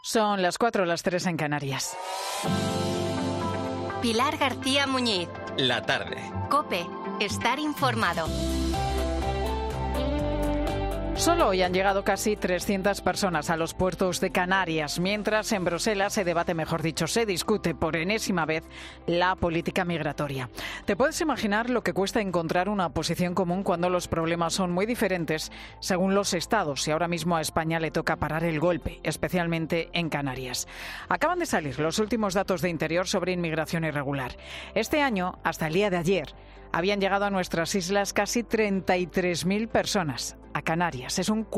Son las 4, las 3 en Canarias. Pilar García Muñiz. La tarde. COPE. Estar informado. Solo hoy han llegado casi 300 personas a los puertos de Canarias, mientras en Bruselas se debate, mejor dicho, se discute por enésima vez la política migratoria. ¿Te puedes imaginar lo que cuesta encontrar una posición común cuando los problemas son muy diferentes según los estados? Y ahora mismo a España le toca parar el golpe, especialmente en Canarias. Acaban de salir los últimos datos de Interior sobre inmigración irregular. Este año, hasta el día de ayer, habían llegado a nuestras islas casi 33.000 personas a Canarias. Es un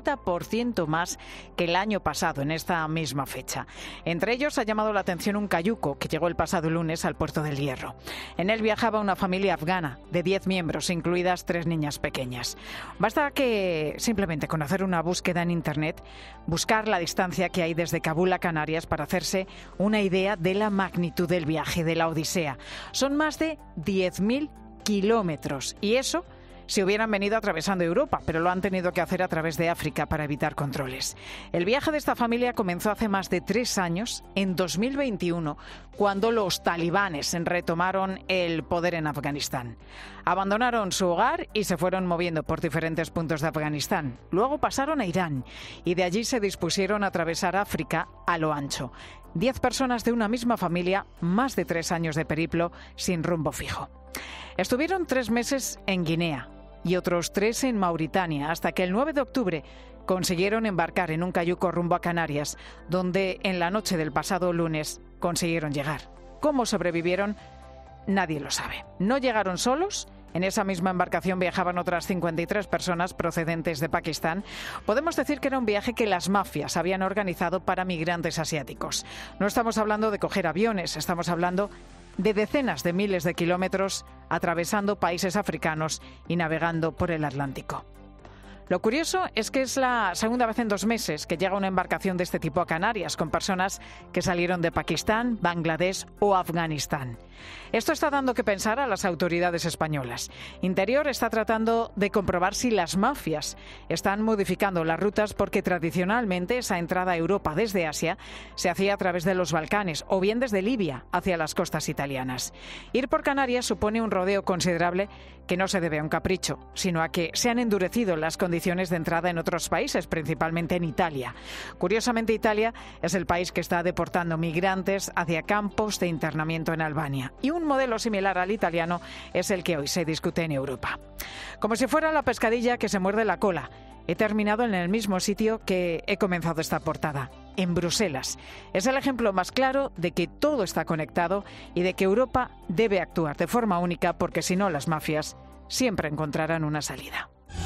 40% más que el año pasado en esta misma fecha. Entre ellos ha llamado la atención un cayuco que llegó el pasado lunes al puerto del Hierro. En él viajaba una familia afgana de 10 miembros, incluidas 3 niñas pequeñas. Basta que simplemente con hacer una búsqueda en Internet, buscar la distancia que hay desde Kabul a Canarias para hacerse una idea de la magnitud del viaje, de la odisea. Son más de 10.000 kilómetros y eso si hubieran venido atravesando Europa, pero lo han tenido que hacer a través de África para evitar controles. El viaje de esta familia comenzó hace más de 3 años, en 2021, cuando los talibanes retomaron el poder en Afganistán. Abandonaron su hogar y se fueron moviendo por diferentes puntos de Afganistán. Luego pasaron a Irán y de allí se dispusieron a atravesar África a lo ancho. 10 personas de una misma familia, más de 3 años de periplo sin rumbo fijo. Estuvieron 3 meses en Guinea y otros 3 en Mauritania, hasta que el 9 de octubre consiguieron embarcar en un cayuco rumbo a Canarias, donde en la noche del pasado lunes consiguieron llegar. ¿Cómo sobrevivieron? Nadie lo sabe. No llegaron solos. En esa misma embarcación viajaban otras 53 personas procedentes de Pakistán. Podemos decir que era un viaje que las mafias habían organizado para migrantes asiáticos. No estamos hablando de coger aviones, estamos hablando de decenas de miles de kilómetros atravesando países africanos y navegando por el Atlántico. Lo curioso es que es la segunda vez en 2 meses que llega una embarcación de este tipo a Canarias, con personas que salieron de Pakistán, Bangladesh o Afganistán. Esto está dando que pensar a las autoridades españolas. Interior está tratando de comprobar si las mafias están modificando las rutas, porque tradicionalmente esa entrada a Europa desde Asia se hacía a través de los Balcanes o bien desde Libia hacia las costas italianas. Ir por Canarias supone un rodeo considerable que no se debe a un capricho, sino a que se han endurecido las condiciones de entrada en otros países, principalmente en Italia. Curiosamente, Italia es el país que está deportando migrantes hacia campos de internamiento en Albania. Y un modelo similar al italiano es el que hoy se discute en Europa. Como si fuera la pescadilla que se muerde la cola, he terminado en el mismo sitio que he comenzado esta portada, en Bruselas. Es el ejemplo más claro de que todo está conectado y de que Europa debe actuar de forma única, porque si no, las mafias siempre encontrarán una salida.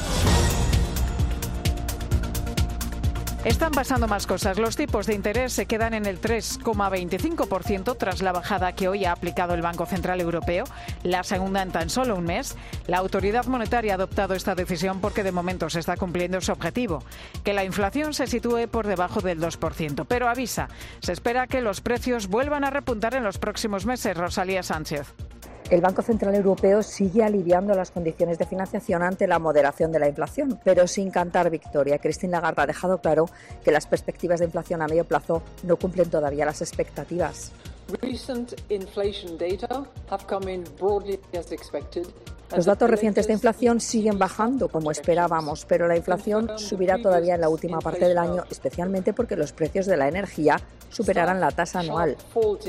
Están pasando más cosas. Los tipos de interés se quedan en el 3,25% tras la bajada que hoy ha aplicado el Banco Central Europeo, la segunda en tan solo un mes. La autoridad monetaria ha adoptado esta decisión porque de momento se está cumpliendo su objetivo, que la inflación se sitúe por debajo del 2%. Pero avisa, se espera que los precios vuelvan a repuntar en los próximos meses. Rosalía Sánchez. El Banco Central Europeo sigue aliviando las condiciones de financiación ante la moderación de la inflación, pero sin cantar victoria. Christine Lagarde ha dejado claro que las perspectivas de inflación a medio plazo no cumplen todavía las expectativas. Los datos recientes de inflación siguen bajando como esperábamos, pero la inflación subirá todavía en la última parte del año, especialmente porque los precios de la energía superarán la tasa anual.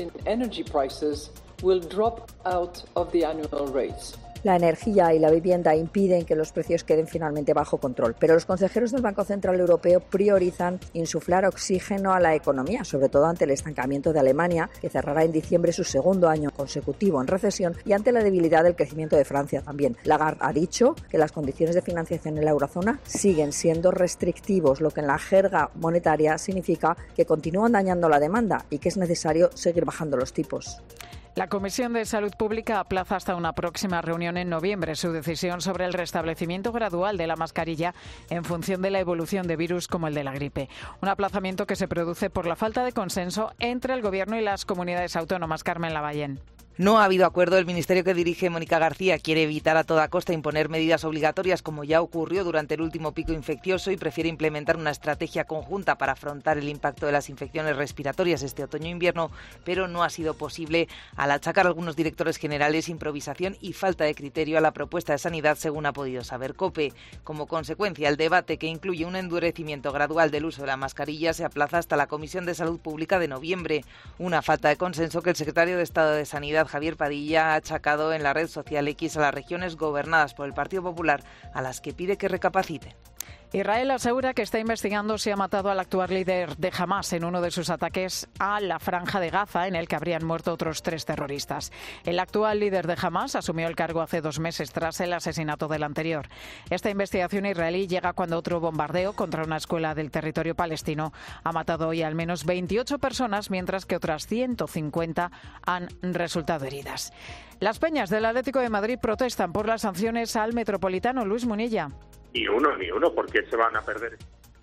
La energía y la vivienda impiden que los precios queden finalmente bajo control, pero los consejeros del Banco Central Europeo priorizan insuflar oxígeno a la economía, sobre todo ante el estancamiento de Alemania, que cerrará en diciembre su segundo año consecutivo en recesión, y ante la debilidad del crecimiento de Francia también. Lagarde ha dicho que las condiciones de financiación en la eurozona siguen siendo restrictivos, lo que en la jerga monetaria significa que continúan dañando la demanda y que es necesario seguir bajando los tipos. La Comisión de Salud Pública aplaza hasta una próxima reunión en noviembre su decisión sobre el restablecimiento gradual de la mascarilla en función de la evolución de virus como el de la gripe. Un aplazamiento que se produce por la falta de consenso entre el Gobierno y las comunidades autónomas. Carmen Lavallén. No ha habido acuerdo. El ministerio que dirige Mónica García quiere evitar a toda costa imponer medidas obligatorias, como ya ocurrió durante el último pico infeccioso, y prefiere implementar una estrategia conjunta para afrontar el impacto de las infecciones respiratorias este otoño-invierno, pero no ha sido posible al achacar a algunos directores generales improvisación y falta de criterio a la propuesta de sanidad, según ha podido saber COPE. Como consecuencia, el debate, que incluye un endurecimiento gradual del uso de la mascarilla, se aplaza hasta la Comisión de Salud Pública de noviembre. Una falta de consenso que el secretario de Estado de Sanidad, Javier Padilla, ha achacado en la red social X a las regiones gobernadas por el Partido Popular, a las que pide que recapaciten. Israel asegura que está investigando si ha matado al actual líder de Hamás en uno de sus ataques a la Franja de Gaza, en el que habrían muerto otros 3 terroristas. El actual líder de Hamás asumió el cargo hace 2 meses tras el asesinato del anterior. Esta investigación israelí llega cuando otro bombardeo contra una escuela del territorio palestino ha matado hoy al menos 28 personas, mientras que otras 150 han resultado heridas. Las peñas del Atlético de Madrid protestan por las sanciones al Metropolitano. Luis Munilla. Ni uno, porque se van a perder.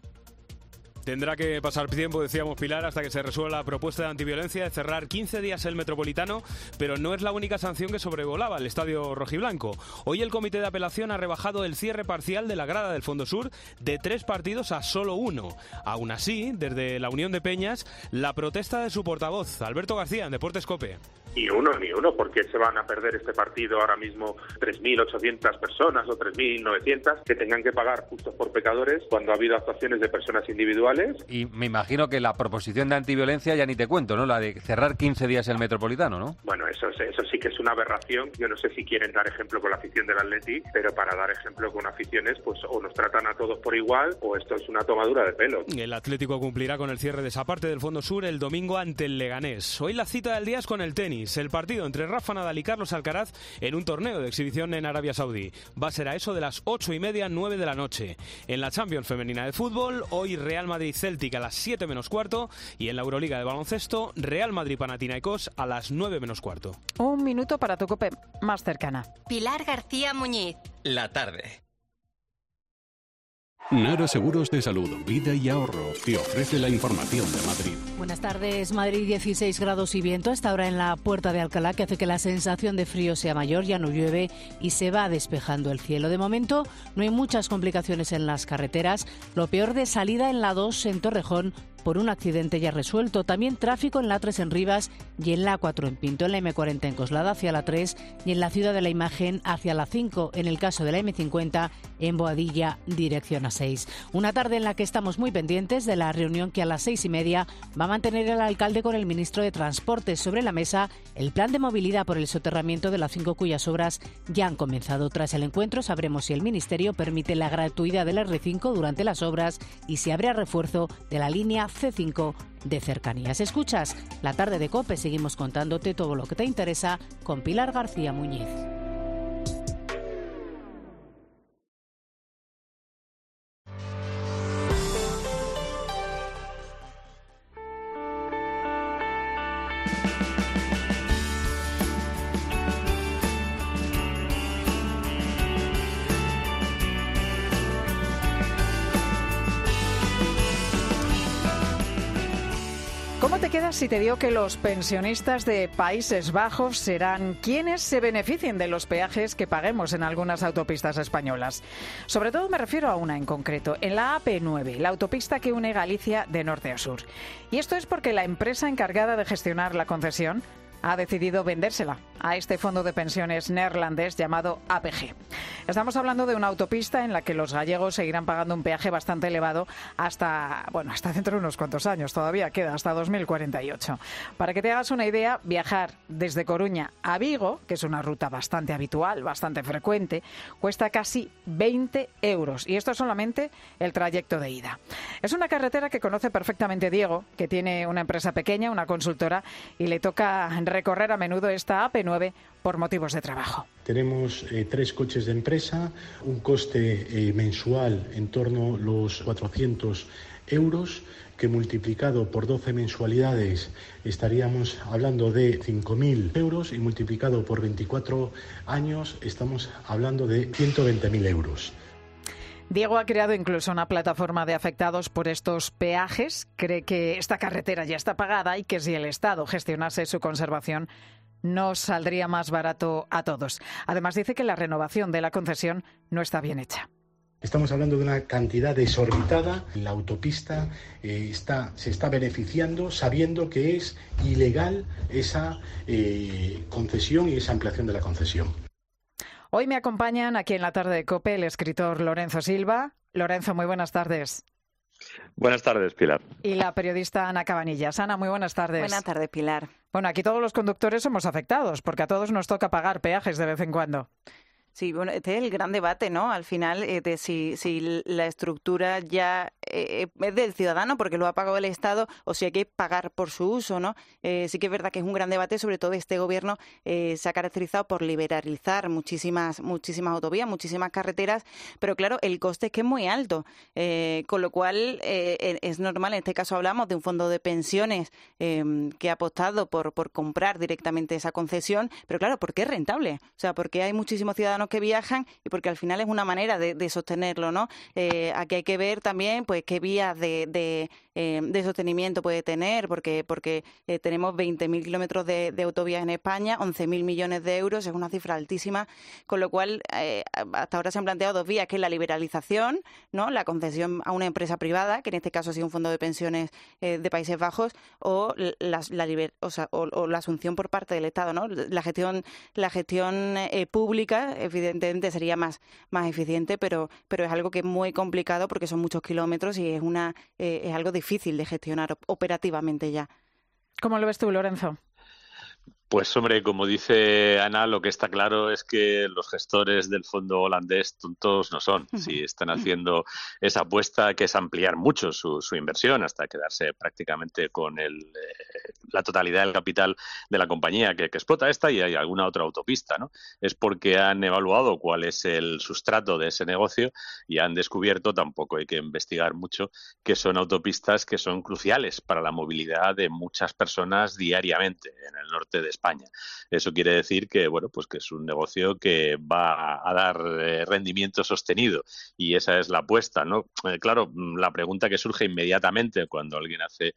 Tendrá que pasar tiempo, decíamos Pilar, hasta que se resuelva la propuesta de antiviolencia de cerrar 15 días el Metropolitano, pero no es la única sanción que sobrevolaba el estadio rojiblanco. Hoy el comité de apelación ha rebajado el cierre parcial de la grada del Fondo Sur de 3 partidos a solo 1. Aún así, desde la Unión de Peñas, la protesta de su portavoz, Alberto García, en Deportes COPE. Ni uno, porque se van a perder este partido ahora mismo 3.800 personas o 3.900 que tengan que pagar justos por pecadores cuando ha habido actuaciones de personas individuales. Y me imagino que la proposición de antiviolencia ya ni te cuento, ¿no? La de cerrar 15 días el Metropolitano, ¿no? Bueno, eso sí que es una aberración. Yo no sé si quieren dar ejemplo con la afición del Atleti, pero para dar ejemplo con aficiones, pues o nos tratan a todos por igual o esto es una tomadura de pelo. El Atlético cumplirá con el cierre de esa parte del Fondo Sur el domingo ante el Leganés. Hoy la cita del día es con el tenis. El partido entre Rafa Nadal y Carlos Alcaraz en un torneo de exhibición en Arabia Saudí. Va a ser a eso de las 8:30, 9 de la noche. En la Champions femenina de fútbol, hoy Real Madrid-Celtic a las 7 menos cuarto, y en la Euroliga de baloncesto, Real Madrid-Panathinaikos a las 9 menos cuarto. Un minuto para tu COPE más cercana. Pilar García Muñiz. La tarde. Nara Seguros de Salud, Vida y Ahorro te ofrece la información de Madrid. Buenas tardes. Madrid, 16 grados y viento hasta ahora en la Puerta de Alcalá, que hace que la sensación de frío sea mayor. Ya no llueve y se va despejando el cielo. De momento no hay muchas complicaciones en las carreteras. Lo peor de salida en la 2 en Torrejón por un accidente ya resuelto. También tráfico en la 3 en Rivas y en la 4 en Pinto, en la M40 en Coslada hacia la 3 y en la Ciudad de la Imagen hacia la 5, en el caso de la M50 en Boadilla dirección a 6. Una tarde en la que estamos muy pendientes de la reunión que a las 6:30 va a mantener el alcalde con el ministro de Transportes. Sobre la mesa el plan de movilidad por el soterramiento de la 5, cuyas obras ya han comenzado. Tras el encuentro sabremos si el ministerio permite la gratuidad del R5 durante las obras y si habrá refuerzo de la línea C5 de cercanías. Escuchas La Tarde de COPE, seguimos contándote todo lo que te interesa con Pilar García Muñiz. ¿Cómo te quedas si te digo que los pensionistas de Países Bajos serán quienes se beneficien de los peajes que paguemos en algunas autopistas españolas? Sobre todo me refiero a una en concreto, en la AP9, la autopista que une Galicia de norte a sur. Y esto es porque la empresa encargada de gestionar la concesión ha decidido vendérsela a este fondo de pensiones neerlandés llamado APG. Estamos hablando de una autopista en la que los gallegos seguirán pagando un peaje bastante elevado hasta dentro de unos cuantos años, todavía queda hasta 2048. Para que te hagas una idea, viajar desde Coruña a Vigo, que es una ruta bastante habitual, bastante frecuente, cuesta casi 20 euros. Y esto es solamente el trayecto de ida. Es una carretera que conoce perfectamente Diego, que tiene una empresa pequeña, una consultora, y le toca recorrer a menudo esta AP9 por motivos de trabajo. Tenemos 3 coches de empresa, un coste mensual en torno a los 400 euros, que multiplicado por 12 mensualidades estaríamos hablando de 5.000 euros y multiplicado por 24 años estamos hablando de 120.000 euros. Diego ha creado incluso una plataforma de afectados por estos peajes. Cree que esta carretera ya está pagada y que si el Estado gestionase su conservación nos saldría más barato a todos. Además, dice que la renovación de la concesión no está bien hecha. Estamos hablando de una cantidad desorbitada. La autopista se está beneficiando sabiendo que es ilegal esa concesión y esa ampliación de la concesión. Hoy me acompañan aquí en la tarde de COPE el escritor Lorenzo Silva. Lorenzo, muy buenas tardes. Buenas tardes, Pilar. Y la periodista Ana Cabanillas. Ana, muy buenas tardes. Buenas tardes, Pilar. Bueno, aquí todos los conductores somos afectados, porque a todos nos toca pagar peajes de vez en cuando. Sí, bueno, este es el gran debate, ¿no? Al final, de si la estructura ya es del ciudadano porque lo ha pagado el Estado o si hay que pagar por su uso, ¿no? Sí que es verdad que es un gran debate, sobre todo este gobierno se ha caracterizado por liberalizar muchísimas autovías, muchísimas carreteras, pero claro, el coste es que es muy alto, con lo cual es normal, en este caso hablamos de un fondo de pensiones que ha apostado por comprar directamente esa concesión, pero claro, porque es rentable, o sea, porque hay muchísimos ciudadanos que viajan y porque al final es una manera de sostenerlo, ¿no? Aquí hay que ver también pues qué vías de sostenimiento puede tener, porque tenemos 20.000 kilómetros de autovías en España, 11.000 millones de euros, es una cifra altísima, con lo cual hasta ahora se han planteado dos vías, que es la liberalización, ¿no? La concesión a una empresa privada, que en este caso ha sido un fondo de pensiones de Países Bajos, o la asunción por parte del Estado, ¿no? La gestión pública, evidentemente sería más eficiente, pero es algo que es muy complicado porque son muchos kilómetros y es algo difícil de gestionar operativamente ya. ¿Cómo lo ves tú, Lorenzo? Pues hombre, como dice Ana, lo que está claro es que los gestores del fondo holandés tontos no son. Si están haciendo esa apuesta, que es ampliar mucho su inversión hasta quedarse prácticamente con la totalidad del capital de la compañía que explota esta y hay alguna otra autopista, ¿no? Es porque han evaluado cuál es el sustrato de ese negocio y han descubierto, tampoco hay que investigar mucho, que son autopistas que son cruciales para la movilidad de muchas personas diariamente en el norte de España. Eso quiere decir que, bueno, pues que es un negocio que va a dar rendimiento sostenido y esa es la apuesta, ¿no? Claro, la pregunta que surge inmediatamente cuando alguien hace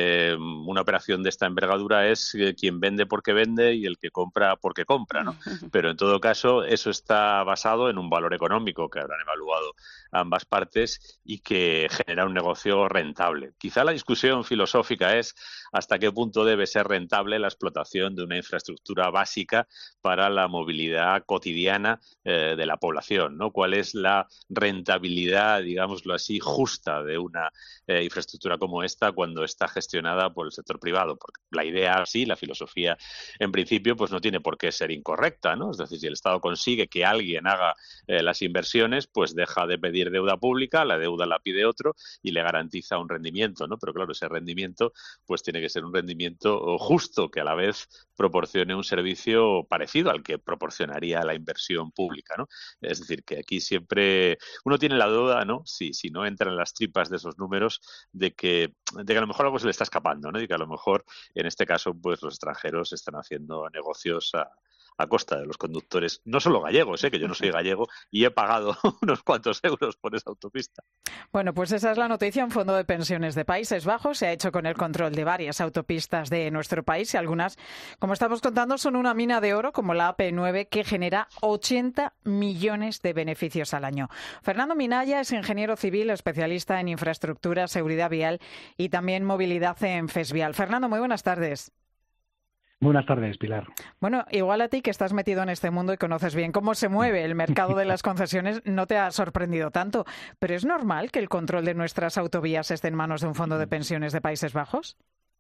una operación de esta envergadura es quién vende porque vende y el que compra porque compra, ¿no? Pero en todo caso eso está basado en un valor económico que habrán evaluado ambas partes y que genera un negocio rentable. Quizá la discusión filosófica es hasta qué punto debe ser rentable la explotación de una infraestructura básica para la movilidad cotidiana de la población, ¿no? ¿Cuál es la rentabilidad, digámoslo así, justa de una infraestructura como esta cuando está gestionada por el sector privado? Porque la idea, sí, la filosofía, en principio, pues no tiene por qué ser incorrecta, ¿no? Es decir, si el Estado consigue que alguien haga las inversiones, pues deja de pedir deuda pública, la deuda la pide otro y le garantiza un rendimiento, ¿no? Pero claro, ese rendimiento pues tiene que ser un rendimiento justo, que a la vez proporcione un servicio parecido al que proporcionaría la inversión pública, ¿no? Es decir, que aquí siempre uno tiene la duda, ¿no? Si no entra en las tripas de esos números, de que a lo mejor algo se le está escapando, ¿no? Y que a lo mejor, en este caso, pues los extranjeros están haciendo negocios a costa de los conductores, no solo gallegos, que yo no soy gallego y he pagado unos cuantos euros por esa autopista. Bueno, pues esa es la noticia. Un fondo de pensiones de Países Bajos se ha hecho con el control de varias autopistas de nuestro país y algunas, como estamos contando, son una mina de oro como la AP9 que genera 80 millones de beneficios al año. Fernando Minaya es ingeniero civil, especialista en infraestructura, seguridad vial y también movilidad en FESVial. Fernando, muy buenas tardes. Buenas tardes, Pilar. Bueno, igual a ti que estás metido en este mundo y conoces bien cómo se mueve el mercado de las concesiones, no te ha sorprendido tanto, pero ¿es normal que el control de nuestras autovías esté en manos de un fondo de pensiones de Países Bajos?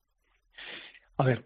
A ver,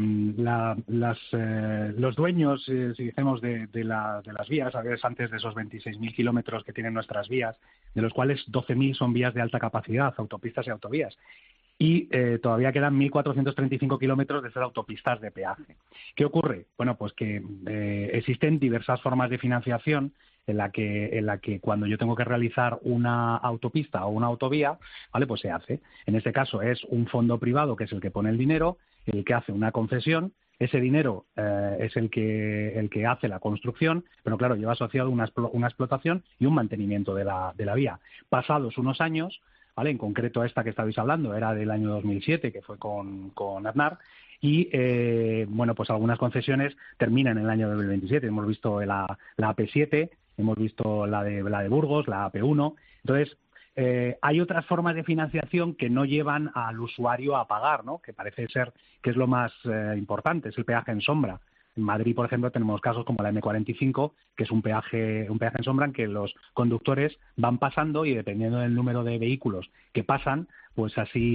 los dueños, si decimos, de las vías, a ver, antes de esos 26.000 kilómetros que tienen nuestras vías, de los cuales 12.000 son vías de alta capacidad, autopistas y autovías. Y todavía quedan 1.435 kilómetros de esas autopistas de peaje. ¿Qué ocurre? Bueno, pues que existen diversas formas de financiación en la que cuando yo tengo que realizar una autopista o una autovía, ¿vale? Pues se hace. En este caso es un fondo privado que es el que pone el dinero, el que hace una concesión. Ese dinero es el que hace la construcción, pero claro, lleva asociado una explotación y un mantenimiento de la vía. Pasados unos años, ¿vale? En concreto esta que estabais hablando era del año 2007, que fue con Aznar, y bueno, pues algunas concesiones terminan en el año 2027. Hemos visto la AP7, hemos visto la de Burgos, la AP1. Entonces, hay otras formas de financiación que no llevan al usuario a pagar, ¿no? Que parece ser que es lo más importante, es el peaje en sombra. En Madrid, por ejemplo, tenemos casos como la M45, que es un peaje en sombra en que los conductores van pasando y dependiendo del número de vehículos que pasan, pues así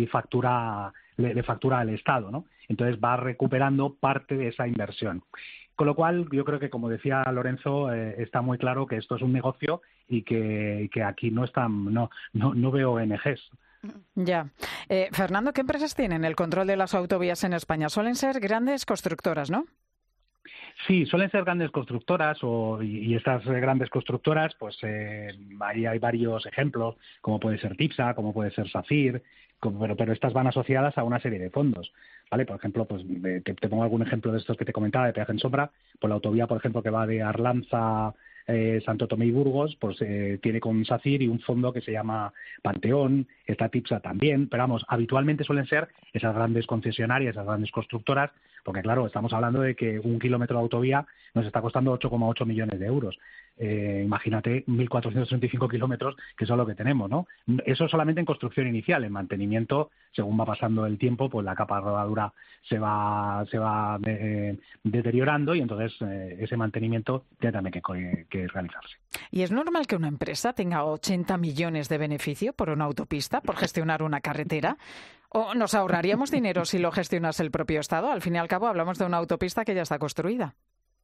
le factura al Estado, ¿no? Entonces va recuperando parte de esa inversión. Con lo cual, yo creo que, como decía Lorenzo, está muy claro que esto es un negocio y que aquí no veo ONGs. Ya. Fernando, ¿qué empresas tienen el control de las autovías en España? Suelen ser grandes constructoras, ¿no? Sí, suelen ser grandes constructoras y estas grandes constructoras, pues ahí hay varios ejemplos, como puede ser TIPSA, como puede ser SACIR, pero estas van asociadas a una serie de fondos, ¿vale? Por ejemplo, pues te pongo algún ejemplo de estos que te comentaba, de peaje en sombra, pues la autovía, por ejemplo, que va de Arlanza, Santo Tomé y Burgos, pues tiene con SACIR y un fondo que se llama Panteón, está TIPSA también, pero vamos, habitualmente suelen ser esas grandes concesionarias, esas grandes constructoras, porque claro, estamos hablando de que un kilómetro de autovía nos está costando 8,8 millones de euros. Imagínate 1.435 kilómetros, que es lo que tenemos, ¿no? Eso solamente en construcción inicial. En mantenimiento, según va pasando el tiempo, pues la capa de rodadura se va deteriorando y entonces ese mantenimiento tiene también que realizarse. ¿Y es normal que una empresa tenga 80 millones de beneficio por una autopista, por gestionar una carretera? ¿O nos ahorraríamos dinero si lo gestionase el propio Estado? Al fin y al cabo, hablamos de una autopista que ya está construida.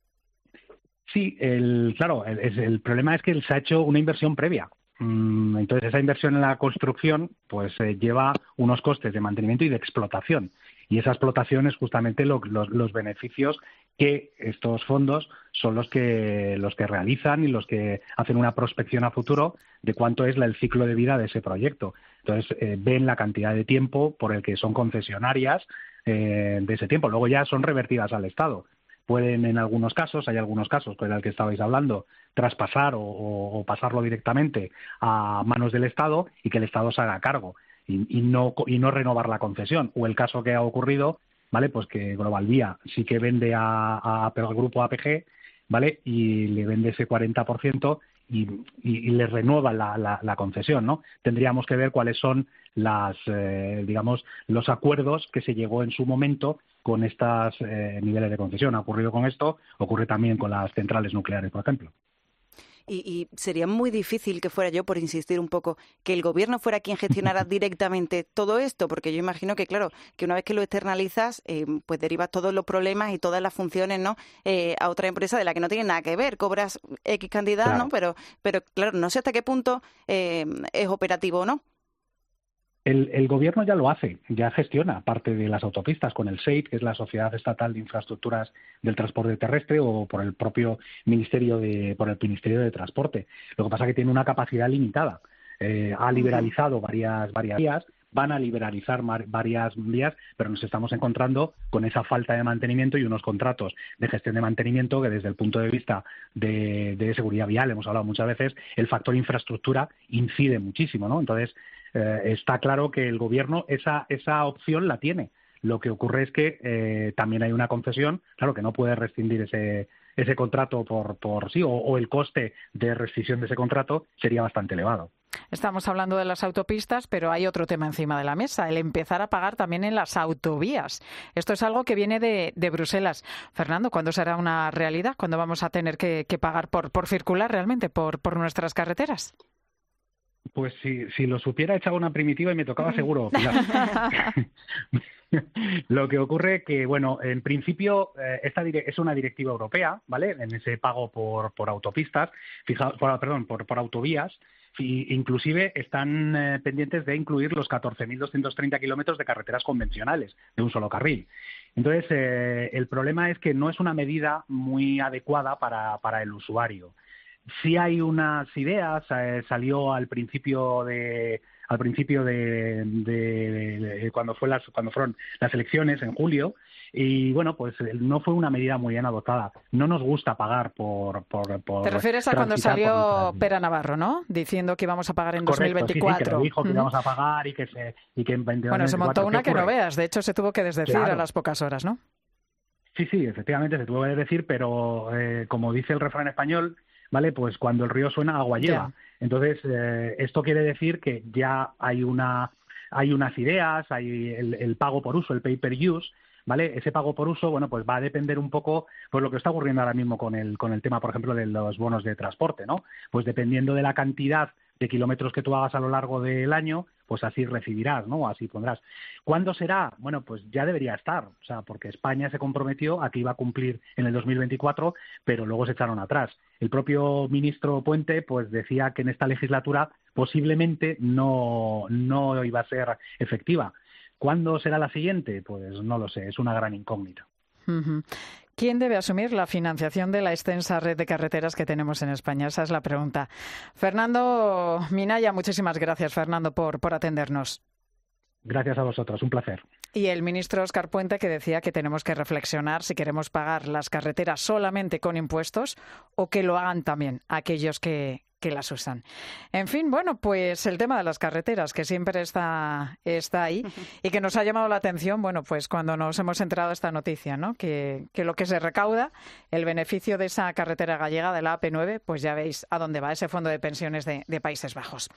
Sí, el problema es que se ha hecho una inversión previa. Entonces, esa inversión en la construcción pues lleva unos costes de mantenimiento y de explotación. Y esa explotación es justamente los beneficios que estos fondos son los que realizan y los que hacen una prospección a futuro de cuánto es el ciclo de vida de ese proyecto. Entonces, ven la cantidad de tiempo por el que son concesionarias de ese tiempo. Luego ya son revertidas al Estado. Pueden, en algunos casos, hay algunos casos con el que estabais hablando, traspasar o pasarlo directamente a manos del Estado y que el Estado se haga cargo y no renovar la concesión. O el caso que ha ocurrido, ¿vale? Pues que Globalvía sí que vende al grupo APG, ¿vale? Y le vende ese 40% y le renueva la concesión, ¿no? Tendríamos que ver cuáles son los acuerdos que se llegó en su momento con estos niveles de concesión. Ha ocurrido con esto, ocurre también con las centrales nucleares, por ejemplo. Y sería muy difícil que fuera yo, por insistir un poco, que el gobierno fuera quien gestionara directamente todo esto, porque yo imagino que, claro, que una vez que lo externalizas, pues derivas todos los problemas y todas las funciones, ¿no? A otra empresa de la que no tiene nada que ver. Cobras X cantidad, claro, ¿no? Pero claro, no sé hasta qué punto es operativo o no. El gobierno ya lo hace, ya gestiona parte de las autopistas con el SEIT, que es la Sociedad Estatal de Infraestructuras del Transporte Terrestre, o por el propio Ministerio de Transporte. Lo que pasa es que tiene una capacidad limitada. Ha liberalizado varias vías, van a liberalizar varias vías, pero nos estamos encontrando con esa falta de mantenimiento y unos contratos de gestión de mantenimiento que, desde el punto de vista de seguridad vial, hemos hablado muchas veces, el factor infraestructura incide muchísimo, ¿no? Entonces, está claro que el gobierno esa opción la tiene. Lo que ocurre es que también hay una concesión, claro, que no puede rescindir ese contrato por sí, o el coste de rescisión de ese contrato sería bastante elevado. Estamos hablando de las autopistas, pero hay otro tema encima de la mesa, el empezar a pagar también en las autovías. Esto es algo que viene de Bruselas. Fernando, ¿cuándo será una realidad? ¿Cuándo vamos a tener que pagar por circular realmente por nuestras carreteras? Pues si lo supiera, echaba una primitiva y me tocaba seguro, Pilar. Lo que ocurre que, bueno, en principio esta es una directiva europea, ¿vale? En ese pago por autopistas, por autovías, y inclusive están pendientes de incluir los 14.230 kilómetros de carreteras convencionales de un solo carril. Entonces, el problema es que no es una medida muy adecuada para el usuario. Sí hay unas ideas, salió al principio de cuando fueron las elecciones en julio, Y bueno, pues no fue una medida muy bien adoptada. No nos gusta pagar por Te refieres a cuando salió Pera Navarro, ¿no? Diciendo que íbamos a pagar en 2024. Sí, que lo dijo que íbamos a pagar y que en 2024... Bueno, se montó una que no veas. De hecho, se tuvo que desdecir a las pocas horas, ¿no? Sí, efectivamente, se tuvo que decir, pero como dice el refrán español, ¿vale? Pues cuando el río suena, agua lleva. Entonces, esto quiere decir que ya hay unas ideas, hay el pago por uso, el pay per use, ¿vale? Ese pago por uso, bueno, pues va a depender un poco por lo que está ocurriendo ahora mismo con el tema, por ejemplo, de los bonos de transporte, ¿no? Pues dependiendo de la cantidad de kilómetros que tú hagas a lo largo del año, pues así recibirás, ¿no? Así pondrás. ¿Cuándo será? Bueno, pues ya debería estar, o sea, porque España se comprometió a que iba a cumplir en el 2024, pero luego se echaron atrás. El propio ministro Puente, pues decía que en esta legislatura posiblemente no iba a ser efectiva. ¿Cuándo será la siguiente? Pues no lo sé, es una gran incógnita. Uh-huh. ¿Quién debe asumir la financiación de la extensa red de carreteras que tenemos en España? Esa es la pregunta. Fernando Minaya, muchísimas gracias, Fernando, por atendernos. Gracias a vosotros, un placer. Y el ministro Óscar Puente, que decía que tenemos que reflexionar si queremos pagar las carreteras solamente con impuestos o que lo hagan también aquellos que las usan. En fin, bueno, pues el tema de las carreteras, que siempre está ahí y que nos ha llamado la atención, bueno, pues cuando nos hemos enterado de esta noticia, ¿no? Que lo que se recauda, el beneficio de esa carretera gallega, de la AP9, pues ya veis a dónde va ese fondo de pensiones de Países Bajos.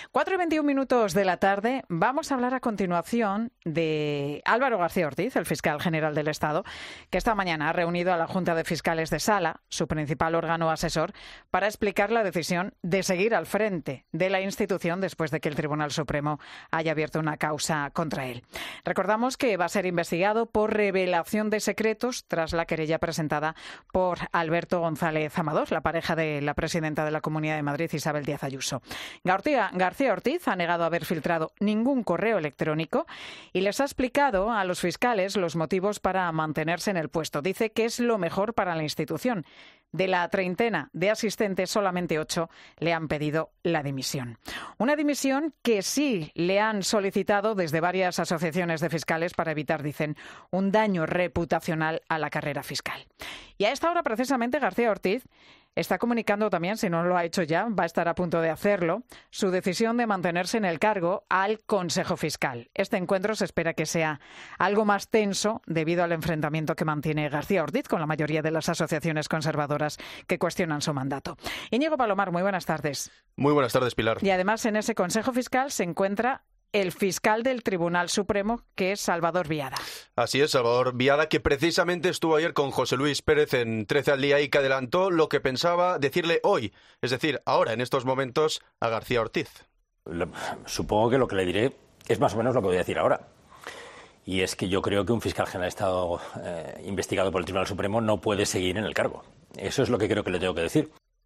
4:21 de la tarde, vamos a hablar a continuación de Álvaro García Ortiz, el fiscal general del Estado, que esta mañana ha reunido a la Junta de Fiscales de Sala, su principal órgano asesor, para explicar la decisión de seguir al frente de la institución después de que el Tribunal Supremo haya abierto una causa contra él. Recordamos que va a ser investigado por revelación de secretos tras la querella presentada por Alberto González Amador, la pareja de la presidenta de la Comunidad de Madrid, Isabel Díaz Ayuso. García Ortiz ha negado haber filtrado ningún correo electrónico y les ha explicado a los fiscales los motivos para mantenerse en el puesto. Dice que es lo mejor para la institución. De la treintena de asistentes, solamente 8 le han pedido la dimisión. Una dimisión que sí le han solicitado desde varias asociaciones de fiscales para evitar, dicen, un daño reputacional a la carrera fiscal. Y a esta hora, precisamente, García Ortiz está comunicando también, si no lo ha hecho ya, va a estar a punto de hacerlo, su decisión de mantenerse en el cargo al Consejo Fiscal. Este encuentro se espera que sea algo más tenso debido al enfrentamiento que mantiene García Ortiz con la mayoría de las asociaciones conservadoras que cuestionan su mandato. Íñigo Palomar, muy buenas tardes. Muy buenas tardes, Pilar. Y además en ese Consejo Fiscal se encuentra el fiscal del Tribunal Supremo, que es Salvador Biada. Así es, Salvador Biada, que precisamente estuvo ayer con José Luis Pérez en 13 al día y que adelantó lo que pensaba decirle hoy, es decir, ahora, en estos momentos, a García Ortiz. Supongo que lo que le diré es más o menos lo que voy a decir ahora. Y es que yo creo que un fiscal general de Estado investigado por el Tribunal Supremo no puede seguir en el cargo. Eso es lo que creo que le tengo que decir.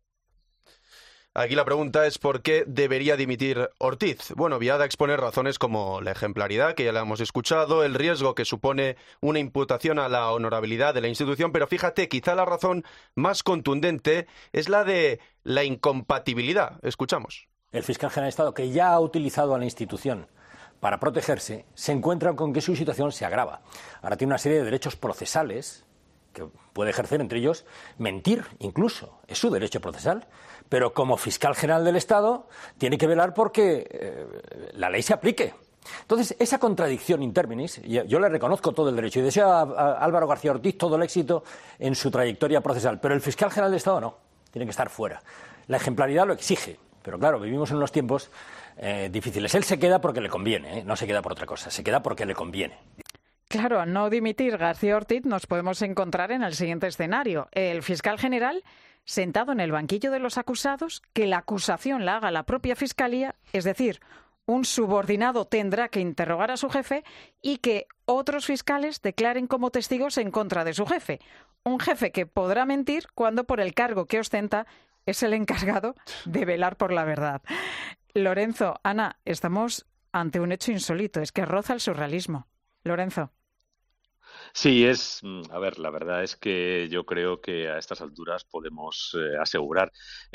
Aquí la pregunta es ¿por qué debería dimitir Ortiz? Bueno, Biada expone razones como la ejemplaridad, que ya la hemos escuchado, el riesgo que supone una imputación a la honorabilidad de la institución, pero fíjate, quizá la razón más contundente es la de la incompatibilidad. Escuchamos. El fiscal general de Estado, que ya ha utilizado a la institución para protegerse, se encuentra con que su situación se agrava. Ahora tiene una serie de derechos procesales que puede ejercer, entre ellos mentir, incluso, es su derecho procesal, pero como fiscal general del Estado tiene que velar porque la ley se aplique. Entonces, esa contradicción in terminis, yo le reconozco todo el derecho y deseo a Álvaro García Ortiz todo el éxito en su trayectoria procesal, pero el fiscal general del Estado no, tiene que estar fuera. La ejemplaridad lo exige, pero claro, vivimos en unos tiempos difíciles. Él se queda porque le conviene, no se queda por otra cosa, se queda porque le conviene. Claro, al no dimitir García Ortiz nos podemos encontrar en el siguiente escenario. El fiscal general sentado en el banquillo de los acusados, que la acusación la haga la propia Fiscalía, es decir, un subordinado tendrá que interrogar a su jefe y que otros fiscales declaren como testigos en contra de su jefe. Un jefe que podrá mentir cuando por el cargo que ostenta es el encargado de velar por la verdad. Lorenzo, Ana, estamos ante un hecho insólito, es que roza el surrealismo. Lorenzo. Sí, a ver, la verdad es que yo creo que a estas alturas podemos asegurar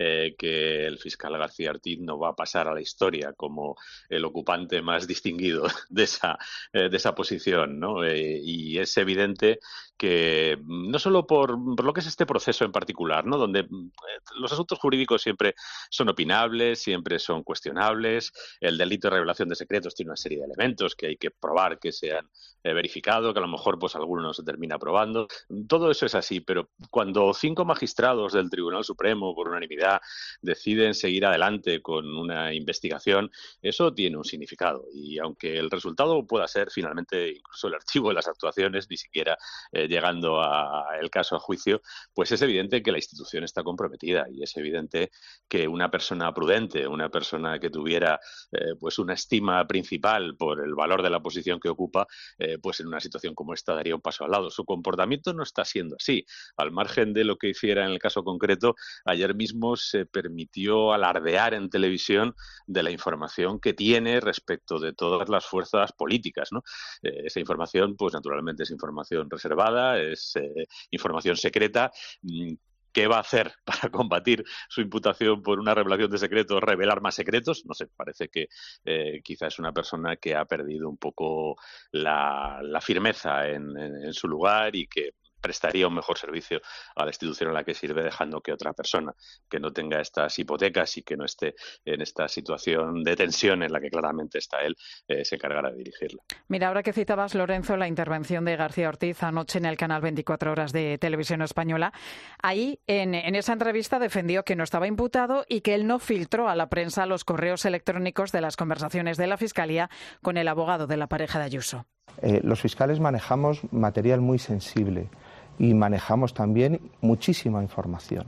que el fiscal García Ortiz no va a pasar a la historia como el ocupante más distinguido de esa posición, ¿no? Y es evidente que no solo por lo que es este proceso en particular, ¿no? Donde los asuntos jurídicos siempre son opinables, siempre son cuestionables, el delito de revelación de secretos tiene una serie de elementos que hay que probar que se han verificado, que a lo mejor pues alguno no se termina aprobando. Todo eso es así, pero cuando 5 magistrados del Tribunal Supremo por unanimidad deciden seguir adelante con una investigación, eso tiene un significado, y aunque el resultado pueda ser finalmente incluso el archivo de las actuaciones, ni siquiera llegando el caso a juicio, pues es evidente que la institución está comprometida, y es evidente que una persona prudente, una persona que tuviera pues una estima principal por el valor de la posición que ocupa, pues en una situación como esta daría un paso al lado. Su comportamiento no está siendo así. Al margen de lo que hiciera en el caso concreto, ayer mismo se permitió alardear en televisión de la información que tiene respecto de todas las fuerzas políticas, ¿no? Esa información, pues naturalmente es información reservada, es información secreta. ¿Qué va a hacer para combatir su imputación por una revelación de secretos, revelar más secretos? No sé, parece que quizás es una persona que ha perdido un poco la firmeza en su lugar y que prestaría un mejor servicio a la institución a la que sirve, dejando que otra persona que no tenga estas hipotecas y que no esté en esta situación de tensión en la que claramente está él, se encargará de dirigirla. Mira, ahora que citabas, Lorenzo, la intervención de García Ortiz anoche en el canal 24 Horas de Televisión Española, ahí en esa entrevista defendió que no estaba imputado y que él no filtró a la prensa los correos electrónicos de las conversaciones de la Fiscalía con el abogado de la pareja de Ayuso. Los fiscales manejamos material muy sensible y manejamos también muchísima información.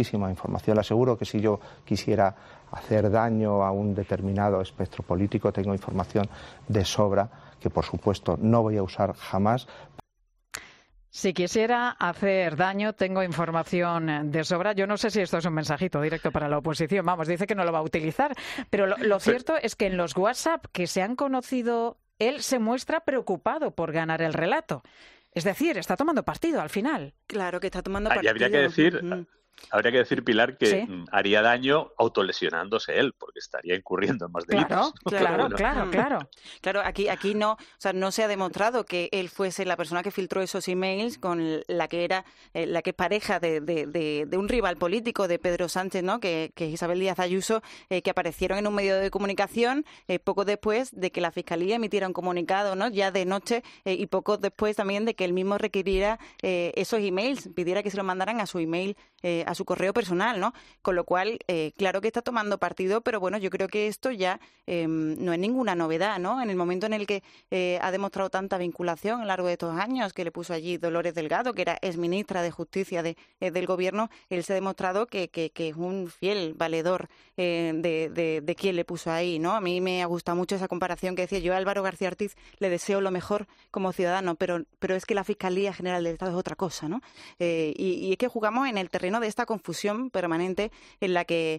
Le aseguro que si yo quisiera hacer daño a un determinado espectro político, tengo información de sobra que, por supuesto, no voy a usar jamás. Si quisiera hacer daño, tengo información de sobra. Yo no sé si esto es un mensajito directo para la oposición. Vamos, dice que no lo va a utilizar. Pero lo cierto es que en los WhatsApp que se han conocido, él se muestra preocupado por ganar el relato. Es decir, está tomando partido al final. Claro que está tomando partido. Habría que decir, Pilar, que ¿Sí? haría daño autolesionándose él, porque estaría incurriendo en más delitos. Claro. Claro, aquí no, o sea, no se ha demostrado que él fuese la persona que filtró esos emails con la que era la que es pareja de un rival político de Pedro Sánchez, ¿no? Que es Isabel Díaz Ayuso, que aparecieron en un medio de comunicación poco después de que la Fiscalía emitiera un comunicado, ¿no? Ya de noche, y poco después también de que él mismo requiriera esos emails, pidiera que se lo mandaran a su email, a su correo personal, ¿no? Con lo cual, claro que está tomando partido, pero bueno, yo creo que esto ya no es ninguna novedad, ¿no? En el momento en el que ha demostrado tanta vinculación a lo largo de estos años, que le puso allí Dolores Delgado, que era exministra de Justicia del Gobierno, él se ha demostrado que es un fiel valedor de quien le puso ahí, ¿no? A mí me ha gustado mucho esa comparación que decía yo a Álvaro García Ortiz, le deseo lo mejor como ciudadano, pero es que la Fiscalía General del Estado es otra cosa, ¿no? Y es que jugamos en el terreno de esta confusión permanente en la que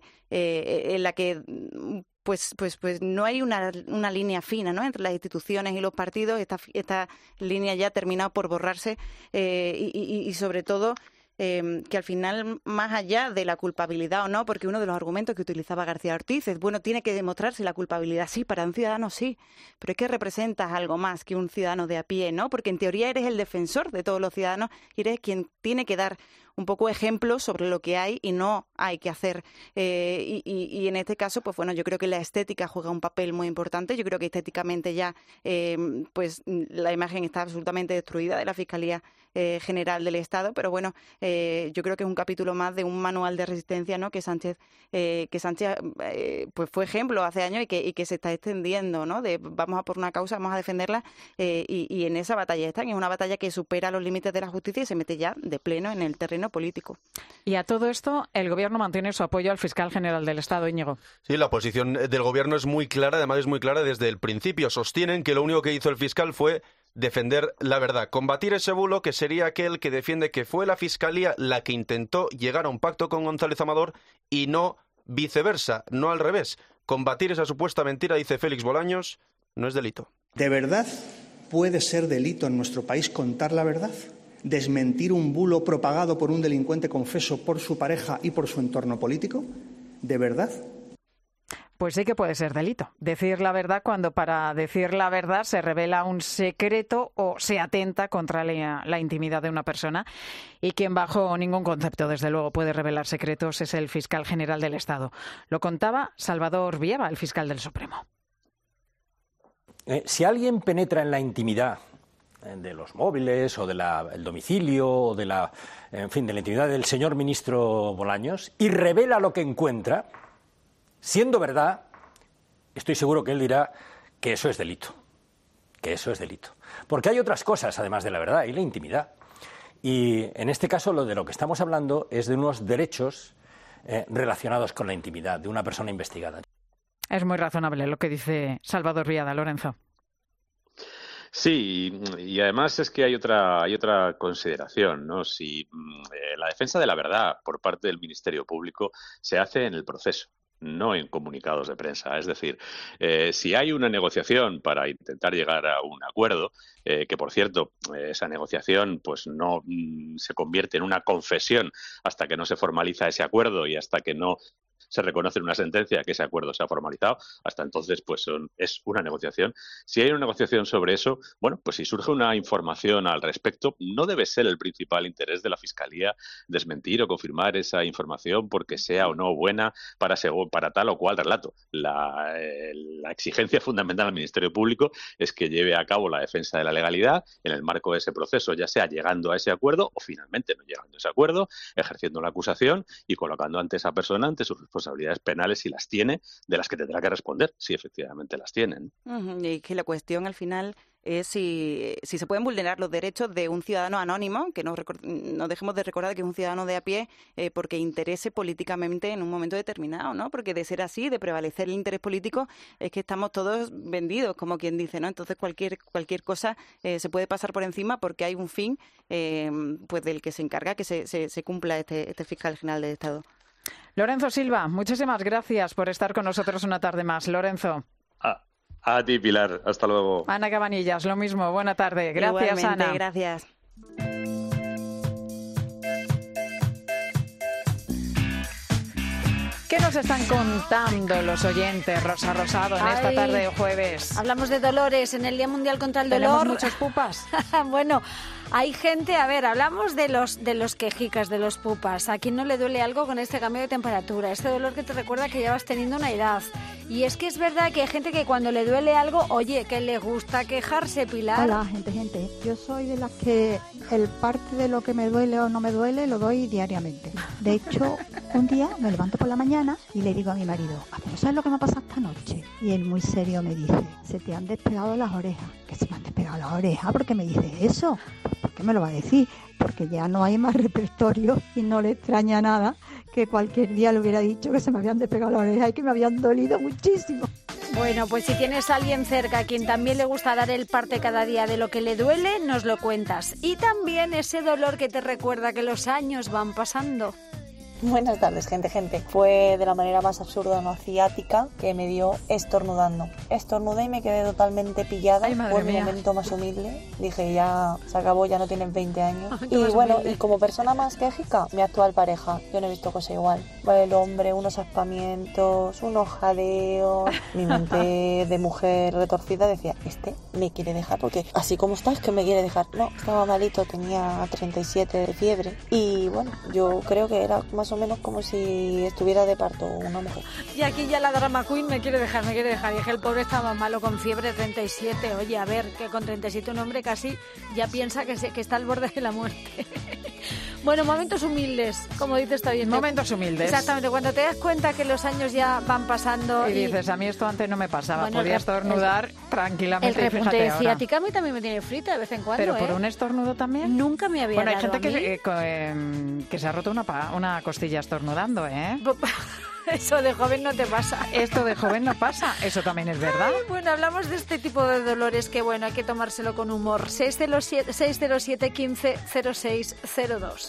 pues no hay una línea fina, ¿no? Entre las instituciones y los partidos. Esta línea ya ha terminado por borrarse, y sobre todo que al final, más allá de la culpabilidad o no, porque uno de los argumentos que utilizaba García Ortiz es, bueno, tiene que demostrarse la culpabilidad. Sí, para un ciudadano sí, pero es que representas algo más que un ciudadano de a pie, ¿no? Porque en teoría eres el defensor de todos los ciudadanos y eres quien tiene que dar un poco ejemplo sobre lo que hay y no hay que hacer. Y en este caso, pues bueno, yo creo que la estética juega un papel muy importante. Yo creo que estéticamente ya pues la imagen está absolutamente destruida de la Fiscalía General del Estado, pero bueno, yo creo que es un capítulo más de un manual de resistencia, ¿no? Que Sánchez pues fue ejemplo hace años y que se está extendiendo, ¿no? De vamos a por una causa, vamos a defenderla, y en esa batalla están. Es una batalla que supera los límites de la justicia y se mete ya de pleno en el terreno político. Y a todo esto, el Gobierno mantiene su apoyo al fiscal general del Estado, Íñigo. Sí, la posición del Gobierno es muy clara, además es muy clara desde el principio. Sostienen que lo único que hizo el fiscal fue defender la verdad, combatir ese bulo que sería aquel que defiende que fue la Fiscalía la que intentó llegar a un pacto con González Amador y no viceversa, no al revés. Combatir esa supuesta mentira, dice Félix Bolaños, no es delito. ¿De verdad ¿Puede ser delito en nuestro país contar la verdad? ¿Desmentir un bulo propagado por un delincuente confeso por su pareja y por su entorno político? ¿De verdad? Pues sí que puede ser delito. Decir la verdad cuando para decir la verdad se revela un secreto o se atenta contra la intimidad de una persona. Y quien bajo ningún concepto, desde luego, puede revelar secretos es el fiscal general del Estado. Lo contaba Salvador Vieva, el fiscal del Supremo. Si alguien penetra en la intimidad de los móviles o del domicilio o de la intimidad del señor ministro Bolaños y revela lo que encuentra, siendo verdad, estoy seguro que él dirá que eso es delito. Que eso es delito. Porque hay otras cosas, además de la verdad, y la intimidad. Y en este caso, de lo que estamos hablando es de unos derechos relacionados con la intimidad de una persona investigada. Es muy razonable lo que dice Salvador Viada, Lorenzo. Sí, y además es que hay otra consideración, ¿no? Si la defensa de la verdad por parte del Ministerio Público se hace en el proceso, no en comunicados de prensa. Es decir, si hay una negociación para intentar llegar a un acuerdo, que por cierto, esa negociación pues no se convierte en una confesión hasta que no se formaliza ese acuerdo y hasta que no se reconoce en una sentencia que ese acuerdo se ha formalizado, hasta entonces pues es una negociación. Si hay una negociación sobre eso, bueno, pues si surge una información al respecto, no debe ser el principal interés de la Fiscalía desmentir o confirmar esa información porque sea o no buena para tal o cual relato. La exigencia fundamental al Ministerio Público es que lleve a cabo la defensa de la legalidad en el marco de ese proceso, ya sea llegando a ese acuerdo o finalmente no llegando a ese acuerdo, ejerciendo la acusación y colocando ante esa persona ante sus responsabilidades penales si las tiene, de las que tendrá que responder, si efectivamente las tienen. Y que la cuestión al final es si se pueden vulnerar los derechos de un ciudadano anónimo, que no dejemos de recordar que es un ciudadano de a pie porque interese políticamente en un momento determinado, ¿no? Porque de ser así, de prevalecer el interés político, es que estamos todos vendidos, como quien dice, ¿no? Entonces cualquier cosa se puede pasar por encima porque hay un fin pues del que se encarga que se cumpla este fiscal general del Estado. Lorenzo Silva, muchísimas gracias por estar con nosotros una tarde más. Lorenzo. A ti, Pilar. Hasta luego. Ana Cabanillas, lo mismo. Buena tarde. Gracias, igualmente, Ana. Gracias. ¿Qué nos están contando los oyentes, Rosa Rosado, en esta tarde de jueves? Hablamos de dolores en el Día Mundial contra el Dolor. ¿Tenemos muchas pupas? Bueno, hay gente, hablamos de los quejicas, de los pupas. ¿A quién no le duele algo con este cambio de temperatura? Este dolor que te recuerda que ya vas teniendo una edad. Y es que es verdad que hay gente que cuando le duele algo, oye, que le gusta quejarse, Pilar. Hola, gente. Yo soy de las que el parte de lo que me duele o no me duele lo doy diariamente. De hecho, un día me levanto por la mañana y le digo a mi marido, ¿no sabes lo que me ha pasado esta noche? Y él muy serio me dice, se te han despegado las orejas. ¿Que se me han despegado las orejas? ¿Por qué me dice eso? ¿Por qué me lo va a decir? Porque ya no hay más repertorio y no le extraña nada que cualquier día le hubiera dicho que se me habían despegado las orejas y que me habían dolido muchísimo. Bueno, pues si tienes a alguien cerca a quien también le gusta dar el parte cada día de lo que le duele, nos lo cuentas. Y también ese dolor que te recuerda que los años van pasando. Buenas tardes, gente. Fue de la manera más absurda, no ciática, que me dio estornudando. Estornudé y me quedé totalmente pillada. Fue mi momento más humilde. Dije, ya se acabó, ya no tienes 20 años. Y bueno, y como persona más quejica, mi actual pareja, yo no he visto cosa igual. El hombre, unos aspamientos, unos jadeos. Mi mente de mujer retorcida decía, me quiere dejar, porque así como estás, que me quiere dejar. No, estaba malito, tenía 37 de fiebre. Y bueno, yo creo que era más o menos como si estuviera de parto una mujer. Y aquí ya la drama queen me quiere dejar. Y es que el pobre estaba malo con fiebre 37. Oye, a ver, que con 37 un hombre casi ya piensa que está al borde de la muerte. Bueno, momentos humildes, como dices también. Momentos humildes. Exactamente, cuando te das cuenta que los años ya van pasando. Y dices, a mí esto antes no me pasaba. Bueno, podía estornudar tranquilamente. El repunte de ciática a mí también me tiene frita de vez en cuando. ¿Pero por un estornudo también? Nunca me había dado. Bueno, hay gente que se ha roto una costilla estornudando, ¿eh? Eso de joven no te pasa. Esto de joven no pasa, eso también es verdad. Ay, bueno, hablamos de este tipo de dolores que, bueno, hay que tomárselo con humor. 607 15 06 02.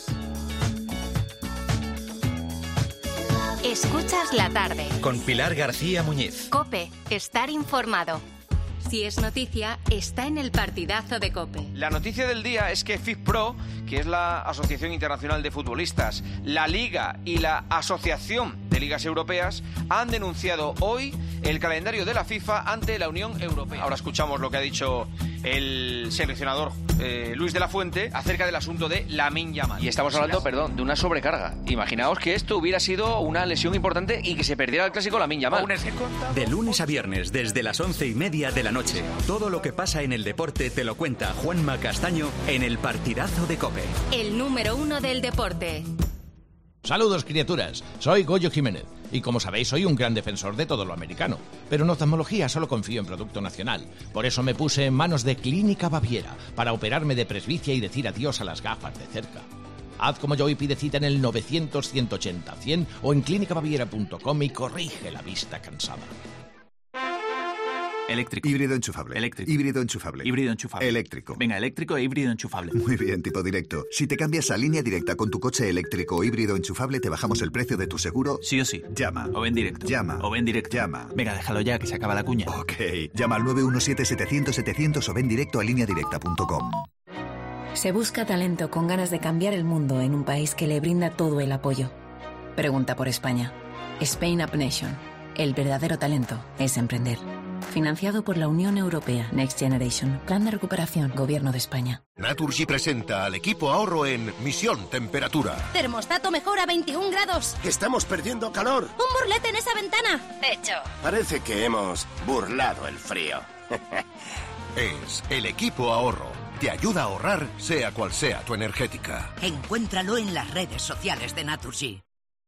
Escuchas la tarde. Con Pilar García Muñiz. COPE, estar informado. Si es noticia, está en el partidazo de COPE. La noticia del día es que FIFPro, que es la Asociación Internacional de Futbolistas, la Liga y la Asociación de Ligas Europeas, han denunciado hoy el calendario de la FIFA ante la Unión Europea. Ahora escuchamos lo que ha dicho el seleccionador Luis de la Fuente acerca del asunto de Lamine Yamal. Y estamos hablando, de una sobrecarga. Imaginaos que esto hubiera sido una lesión importante y que se perdiera el clásico Lamine Yamal. De lunes a viernes, desde las 11:30 de la noche, todo lo que pasa en el deporte te lo cuenta Juanma Castaño en el partidazo de COPE. El número 1 del deporte. Saludos, criaturas. Soy Goyo Jiménez. Y como sabéis, soy un gran defensor de todo lo americano. Pero en oftalmología solo confío en producto nacional. Por eso me puse en manos de Clínica Baviera para operarme de presbicia y decir adiós a las gafas de cerca. Haz como yo y pide cita en el 900-180-100 o en clínicabaviera.com y corrige la vista cansada. Eléctrico. Híbrido enchufable. Eléctrico. Híbrido enchufable. Híbrido enchufable. Eléctrico. Venga, eléctrico e híbrido enchufable. Muy bien, tipo directo. Si te cambias a Línea Directa con tu coche eléctrico o híbrido enchufable, te bajamos el precio de tu seguro. Sí o sí. Llama. O ven directo. Llama. O ven directo. Llama. Venga, déjalo ya, que se acaba la cuña. Ok. Llama al 917-700-700 o ven directo a lineadirecta.com. Se busca talento con ganas de cambiar el mundo en un país que le brinda todo el apoyo. Pregunta por España. Spain Up Nation. El verdadero talento es emprender. Financiado por la Unión Europea, Next Generation, Plan de Recuperación, Gobierno de España. Naturgy presenta al equipo ahorro en Misión Temperatura. Termostato mejor a 21 grados. Estamos perdiendo calor. Un burlete en esa ventana. Techo. Parece que hemos burlado el frío. Es el equipo ahorro. Te ayuda a ahorrar, sea cual sea tu energética. Encuéntralo en las redes sociales de Naturgy.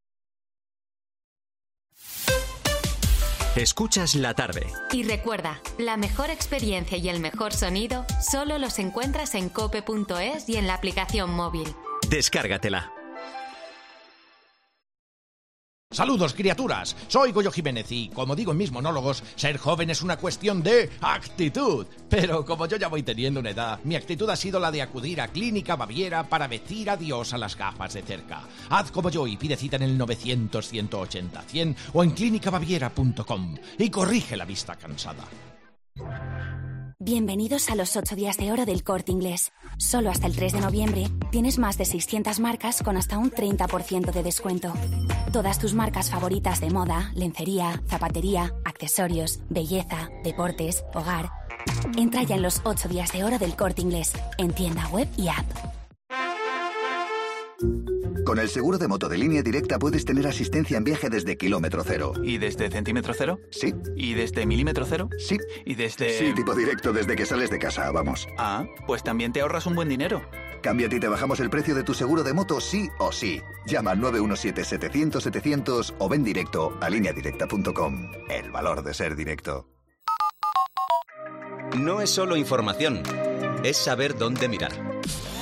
Escuchas la tarde. Y recuerda, la mejor experiencia y el mejor sonido solo los encuentras en cope.es y en la aplicación móvil. Descárgatela. Saludos, criaturas. Soy Goyo Jiménez y, como digo en mis monólogos, ser joven es una cuestión de actitud. Pero como yo ya voy teniendo una edad, mi actitud ha sido la de acudir a Clínica Baviera para decir adiós a las gafas de cerca. Haz como yo y pide cita en el 900-180-100 o en clínicabaviera.com y corrige la vista cansada. Bienvenidos a los 8 días de oro del Corte Inglés. Solo hasta el 3 de noviembre tienes más de 600 marcas con hasta un 30% de descuento. Todas tus marcas favoritas de moda, lencería, zapatería, accesorios, belleza, deportes, hogar. Entra ya en los 8 días de oro del Corte Inglés, en tienda web y app. Con el seguro de moto de Línea Directa puedes tener asistencia en viaje desde kilómetro cero. ¿Y desde centímetro cero? Sí. ¿Y desde milímetro cero? Sí. ¿Y desde...? Sí, tipo directo desde que sales de casa, vamos. Ah, pues también te ahorras un buen dinero. Cámbiate y te bajamos el precio de tu seguro de moto sí o sí. Llama al 917-700-700 o ven directo a lineadirecta.com. El valor de ser directo. No es solo información, es saber dónde mirar.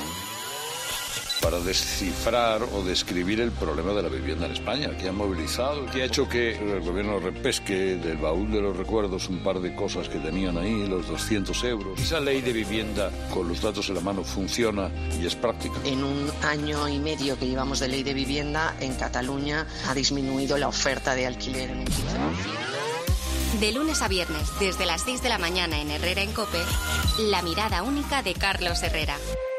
Para descifrar o describir el problema de la vivienda en España, que ha movilizado, que ha hecho que el gobierno repesque del baúl de los recuerdos un par de cosas que tenían ahí, los 200 euros. Esa ley de vivienda, con los datos en la mano, funciona y es práctica. En un año y medio que llevamos de ley de vivienda, en Cataluña ha disminuido la oferta de alquiler en un 15%. De lunes a viernes, desde las 6 de la mañana en Herrera en COPE, la mirada única de Carlos Herrera.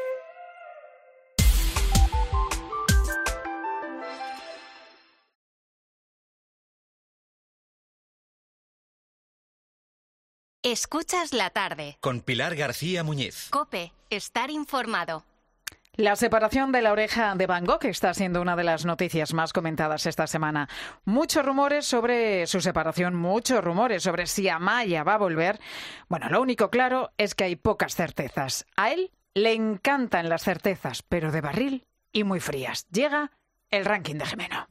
Escuchas la tarde. Con Pilar García Muñiz. COPE, estar informado. La separación de la oreja de Van Gogh está siendo una de las noticias más comentadas esta semana. Muchos rumores sobre su separación, muchos rumores sobre si Amaya va a volver. Bueno, lo único claro es que hay pocas certezas. A él le encantan las certezas, pero de barril y muy frías. Llega el ranking de Jimeno.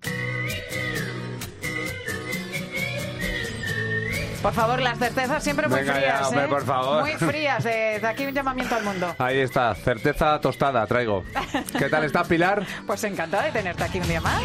Por favor, las certezas siempre muy Venga frías, ya, hombre, por favor. Muy frías. De aquí un llamamiento al mundo. Ahí está, certeza tostada traigo. ¿Qué tal está, Pilar? Pues encantada de tenerte aquí un día más.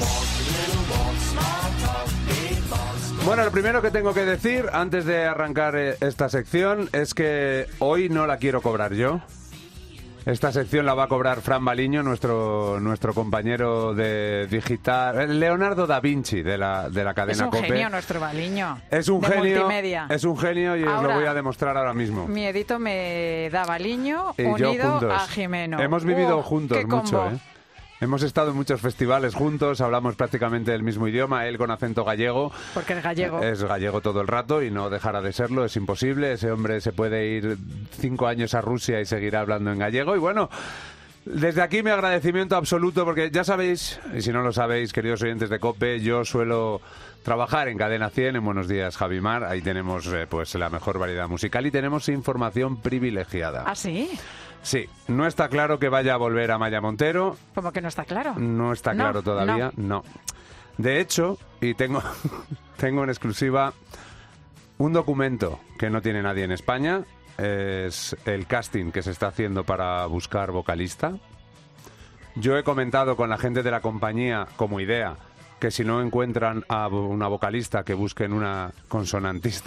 Bueno, lo primero que tengo que decir antes de arrancar esta sección es que hoy no la quiero cobrar yo. Esta sección la va a cobrar Fran Baliño, nuestro compañero de digital, Leonardo da Vinci de la cadena COPE. Es un genio nuestro Baliño. Es un genio. Multimedia. Es un genio y os lo voy a demostrar ahora mismo. Miedito me da Baliño y unido a Jimeno. Hemos vivido juntos mucho, ¿eh? Hemos estado en muchos festivales juntos, hablamos prácticamente el mismo idioma, él con acento gallego. Porque es gallego. Es gallego todo el rato y no dejará de serlo, es imposible. Ese hombre se puede ir 5 años a Rusia y seguirá hablando en gallego. Y bueno, desde aquí mi agradecimiento absoluto, porque ya sabéis, y si no lo sabéis, queridos oyentes de COPE, yo suelo trabajar en Cadena 100, en Buenos Días, Javimar. Ahí tenemos pues la mejor variedad musical y tenemos información privilegiada. ¿Ah, sí? Sí, no está claro que vaya a volver Amaya Montero. ¿Cómo que no está claro? No está claro todavía, no. De hecho, y tengo en exclusiva un documento que no tiene nadie en España, es el casting que se está haciendo para buscar vocalista. Yo he comentado con la gente de la compañía como idea que si no encuentran a una vocalista, que busquen una consonantista.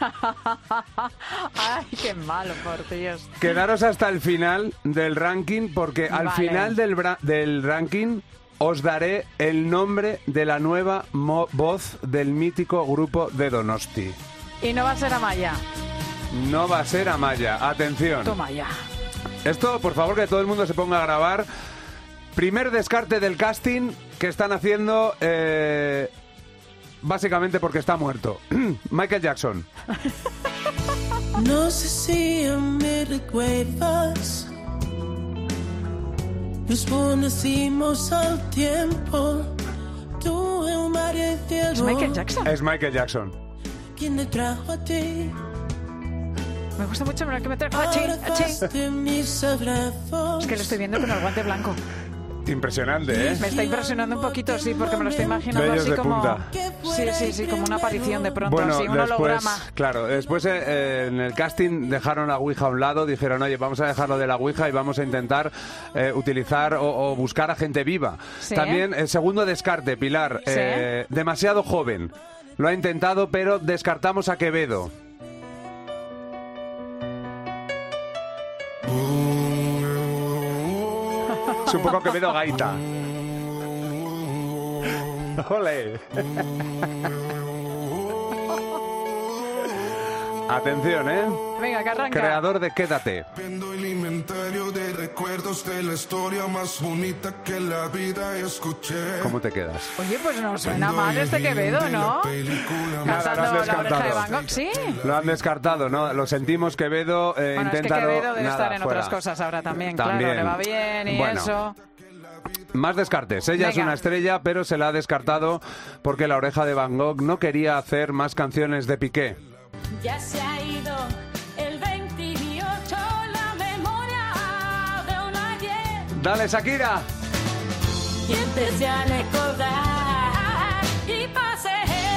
Ay, qué malo, por Dios. Quedaros hasta el final del ranking, porque al final del ranking os daré el nombre de la nueva voz del mítico grupo de Donosti. Y no va a ser Amaya. No va a ser Amaya. Atención. Toma ya. Esto, por favor, que todo el mundo se ponga a grabar. Primer descarte del casting que están haciendo básicamente porque está muerto. Michael Jackson. No sé si me recuerdas, nos conocimos al tiempo. Tú, el mar y el cielo. ¿Es Michael Jackson? Es Michael Jackson. ¿Quién te trajo a ti? Me gusta mucho que me trajo a ti. Es que lo estoy viendo con el guante blanco. Impresionante, ¿eh? Me está impresionando un poquito, sí, porque me lo estoy imaginando Bellos así de como... punta. Sí, como una aparición de pronto, bueno, así, un después, holograma. Claro, después en el casting dejaron la Ouija a un lado, dijeron, oye, vamos a dejarlo de la Ouija y vamos a intentar utilizar o buscar a gente viva. ¿Sí? También el segundo descarte, Pilar, ¿Sí? demasiado joven. Lo ha intentado, pero descartamos a Quevedo. Es un poco Quevedo gaita. ¡Ole! Atención, ¿eh? Venga, que arranca. Creador de Quédate. Vendo el inventario de recuerdos de la historia más bonita que la vida escuché. ¿Cómo te quedas? Oye, pues no suena mal este Quevedo, ¿no? Cantando La Oreja de Van Gogh, ¿sí? Lo han descartado, ¿no? Lo sentimos, Quevedo. Bueno, intenta es que Quevedo debe estar en fuera. otras cosas ahora también, claro, le va bien y bueno. eso. Más descartes. Ella es una estrella, pero se la ha descartado porque La Oreja de Van Gogh no quería hacer más canciones de Piqué. Ya se ha ido el 28, la memoria de un ayer. ¡Dale, Shakira! Y empecé a recordar y pasé.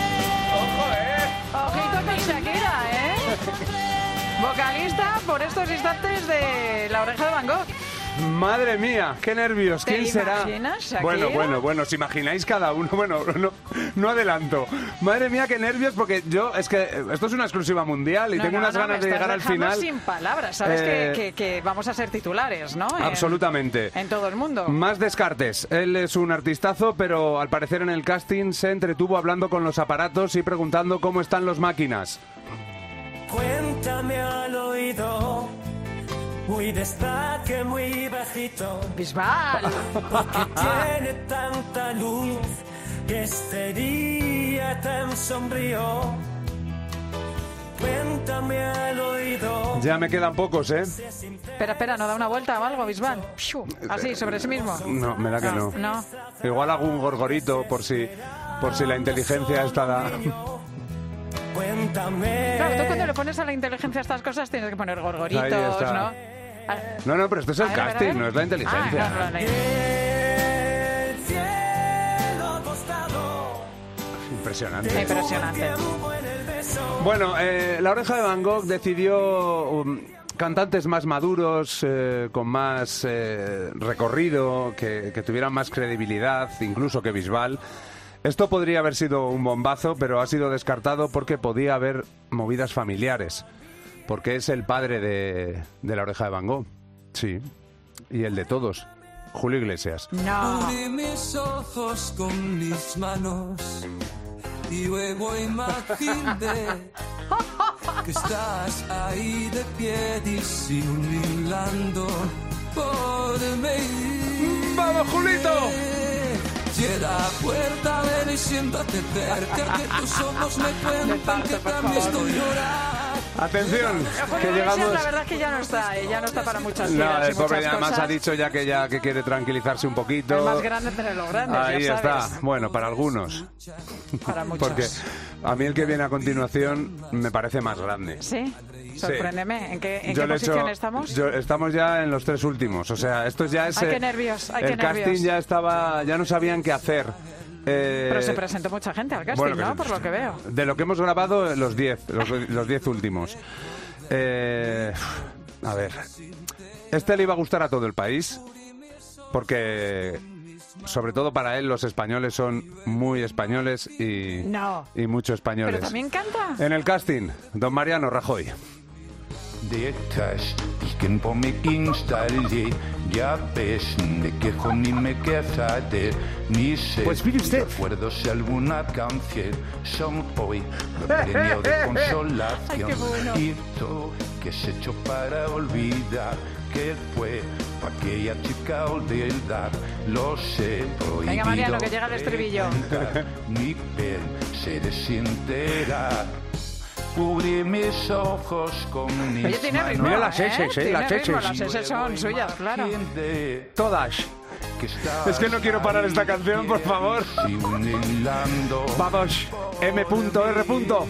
¡Ojo, Ojito con Shakira, vocalista por estos instantes de La Oreja de Van Gogh. Madre mía, qué nervios. ¿Quién será? imaginas, Shakira? Bueno, ¿os imagináis cada uno? Bueno, no adelanto. Madre mía, qué nervios, porque es que esto es una exclusiva mundial y tengo unas ganas de llegar al final. Sin palabras, sabes que vamos a ser titulares, ¿no? Absolutamente. En todo el mundo. Más descartes. Él es un artistazo, pero al parecer en el casting se entretuvo hablando con los aparatos y preguntando cómo están los máquinas. Cuéntame al oído, muy despacio, muy bajito. Bisbal. Porque tiene tanta luz que este día tan sombrío. Cuéntame al oído. Ya me quedan pocos, ¿eh? Espera, ¿no da una vuelta o algo, Bisbal? Así, sobre sí mismo. No, me da que no. No. Igual hago un gorgorito por si la inteligencia está da... Cuéntame. Claro, tú cuando le pones a la inteligencia estas cosas tienes que poner gorgoritos, ¿no? No, pero esto es el casting, no es la inteligencia. Impresionante. Bueno, La Oreja de Van Gogh decidió cantantes más maduros, con más recorrido, que tuvieran más credibilidad, incluso que Bisbal. Esto podría haber sido un bombazo, pero ha sido descartado porque podía haber movidas familiares. Porque es el padre de La Oreja de Van Gogh. Sí. y el de todos, Julio Iglesias. No. Cubrí mis ojos con mis manos y luego imaginé que estás ahí de pie disimulando por mí. ¡Vamos, Julito! Cierra la puerta, ven y siéntate cerca, que tus ojos me cuentan que también estoy llorando. Atención, Julio que Iglesias, llegamos... la verdad es que ya no está para muchas No, giras y el pobre muchas además cosas. ha dicho ya que quiere tranquilizarse un poquito. El más grande entre los grandes, Ahí ya sabes. está. Bueno, para algunos. Para muchos. Porque a mí el que viene a continuación me parece más grande. ¿Sí? Sorpréndeme. ¿En qué Yo le he posición hecho- estamos? Estamos ya en los 3 últimos. O sea, esto ya es... Ay, qué nervios, ay, el qué nervios. casting ya no sabían qué hacer. Pero se presentó mucha gente al casting, bueno, ¿no? Por lo que veo. De lo que hemos grabado, los 10 últimos. A ver, este le iba a gustar a todo el país, porque sobre todo para él los españoles son muy españoles y mucho españoles. Pero también canta. En el casting, don Mariano Rajoy. Det är stiken på mitt installé. Jag ves, me quejo ni me quejade. Ni sé Pues mire usted. recuerdo si alguna canción son hoy premio de consolación. Ay, qué bueno. Y todo que se echó para olvidar que fue para aquella chica olvidar. Lo sé, prohibido. Venga, Mariano, que llega el estribillo. preguntar. Mi piel se desintegra. Cubrí mis ojos con mis Oye, tiene ritmo, Mira las ¿eh? S, Tiene las ritmo, S. las S son suyas, claro. Todas. Es que no quiero parar esta canción, por favor. Vamos, M.R.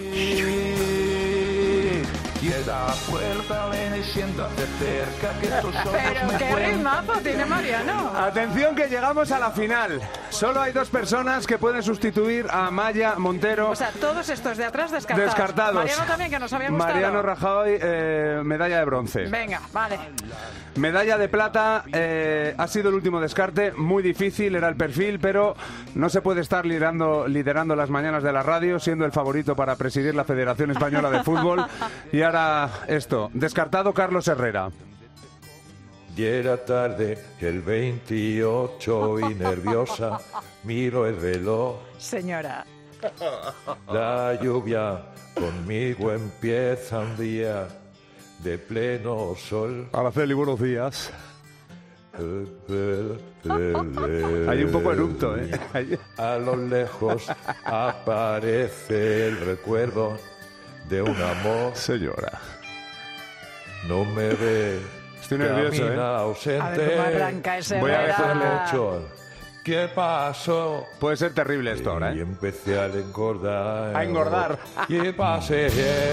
Pero qué ritmazo tiene Mariano. Atención que llegamos a la final. Solo hay 2 personas que pueden sustituir a Maya Montero. O sea, todos estos de atrás descartados. Descartados. Mariano también, que nos había gustado. Mariano Rajoy, medalla de bronce. Venga, vale. Medalla de plata, ha sido el último descarte, muy difícil, era el perfil, pero no se puede estar liderando las mañanas de la radio, siendo el favorito para presidir la Federación Española de Fútbol. Y ahora esto, descartado Carlos Herrera. Y era tarde, el 28 y nerviosa, miro el reloj. Señora. La lluvia conmigo empieza un día de pleno sol. Araceli, buenos días. Hay un poco eructo, ¿eh? A lo lejos aparece el recuerdo de un amor. Señora. No me ve. Estoy nervioso, camina ¿eh? ausente. A ver cómo arranca ese Voy a Herrera. mucho. ¿Qué pasó? Puede ser terrible esto ahora, ¿eh? Y empecé a engordar. A engordar. Y pasé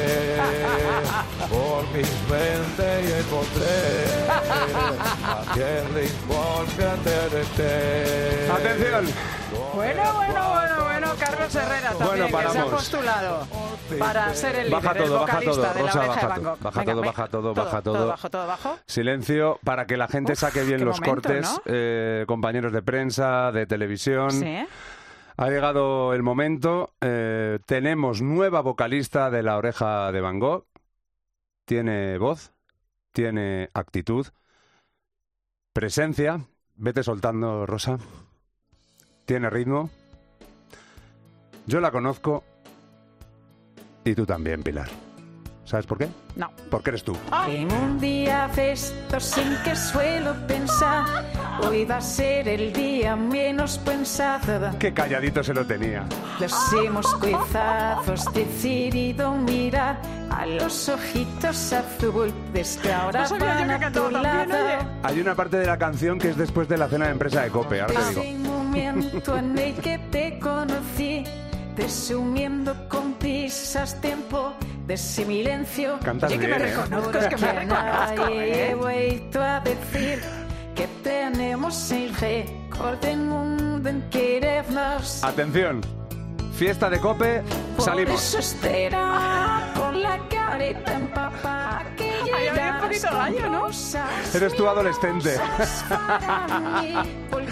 por mi mente y encontré aquel rincón que te Atención. Bueno, Carlos Herrera también, Bueno, que se ha paramos. postulado para ser el Baja líder, el todo, baja vocalista todo, de la Rosa, Oreja de baja Van todo, Gogh. baja Venga, todo, venga, baja todo, baja todo. Todo bajo, todo bajo. Silencio para que la gente saque bien qué los momento, cortes, ¿no? Compañeros de prensa, de televisión. Sí. Ha llegado el momento. Tenemos nueva vocalista de La Oreja de Van Gogh. Tiene voz, tiene actitud, presencia. Vete soltando, Rosa. Tiene ritmo. Yo la conozco y tú también, Pilar. ¿Sabes por qué? No. Porque eres tú. En un día de estos sin que suelo pensar, hoy va a ser el día menos pensado. Qué calladito se lo tenía. Los hemos cuidados decidido mirar a los ojitos azul desde ahora No sabía yo van que a tu cantaba tan bien, lado. Hay una parte de la canción que es después de la cena de empresa de COPE, ahora te digo. Ese momento en el que te conocí, presumiendo con prisas tiempo de silencio. Cantas Oye, que me bien, ¿eh? reconozco, es que me reconozco, He vuelto a decir que tenemos el récord del mundo en querernos. Atención. Fiesta de COPE, Por salimos. eso espera con la careta empapada que Ay, había un poquito de gallo, ¿no? Eres tú adolescente. Para mí, porque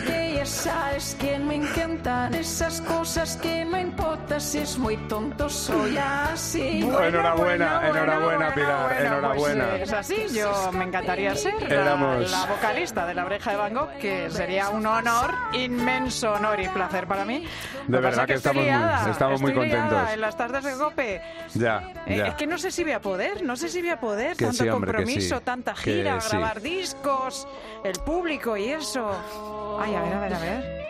sabes que me encantan esas cosas que no importa si es muy tonto, soy así. Enhorabuena, Pilar, enhorabuena. Pues es así, yo me encantaría ser la vocalista de La Oreja de Van Gogh, que sería un honor, inmenso honor y placer para mí. De verdad que estamos muy contentos. En las tardes de COPE. Ya. Es que no sé si voy a poder, que tanto sí, hombre, compromiso, que sí. tanta gira, Que grabar discos, el público y eso. Ay, a ver.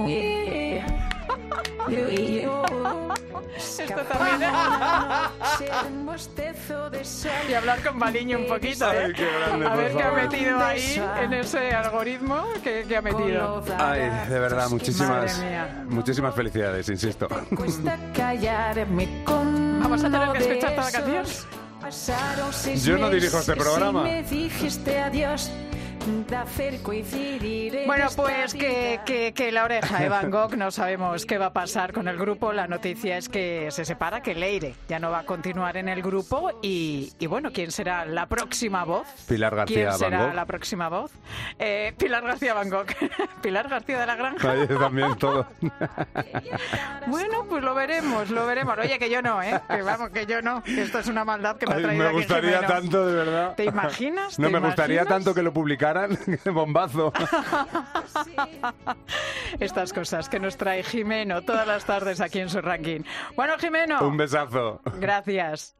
Esto también. Y hablar con Baliño un poquito, ¿eh? Ay, qué grande, a ver por qué ha favor. metido ahí en ese algoritmo que ha metido. Ay, de verdad, Madre mía. muchísimas felicidades, insisto. Vamos a tener que escuchar toda la canción. Yo no dirijo este programa. Bueno, pues que La Oreja de Van Gogh, no sabemos qué va a pasar con el grupo. La noticia es que se separa, que Leire ya no va a continuar en el grupo y bueno, ¿quién será la próxima voz? Pilar García ¿Quién Van será Gogh. la próxima voz? Pilar García Van Gogh. Pilar García de la Granja. Ahí también todo. Bueno, pues lo veremos. Oye, que yo no, que vamos, que yo no. Que esto es una maldad que me ha Ay, traído me aquí gustaría Jimeno. tanto, de verdad. ¿Te imaginas? No, ¿Te me gustaría imaginas? tanto que lo publicaran. Bombazo. Estas cosas que nos trae Jimeno todas las tardes aquí en su ranking. Bueno, Jimeno. Un besazo. Gracias.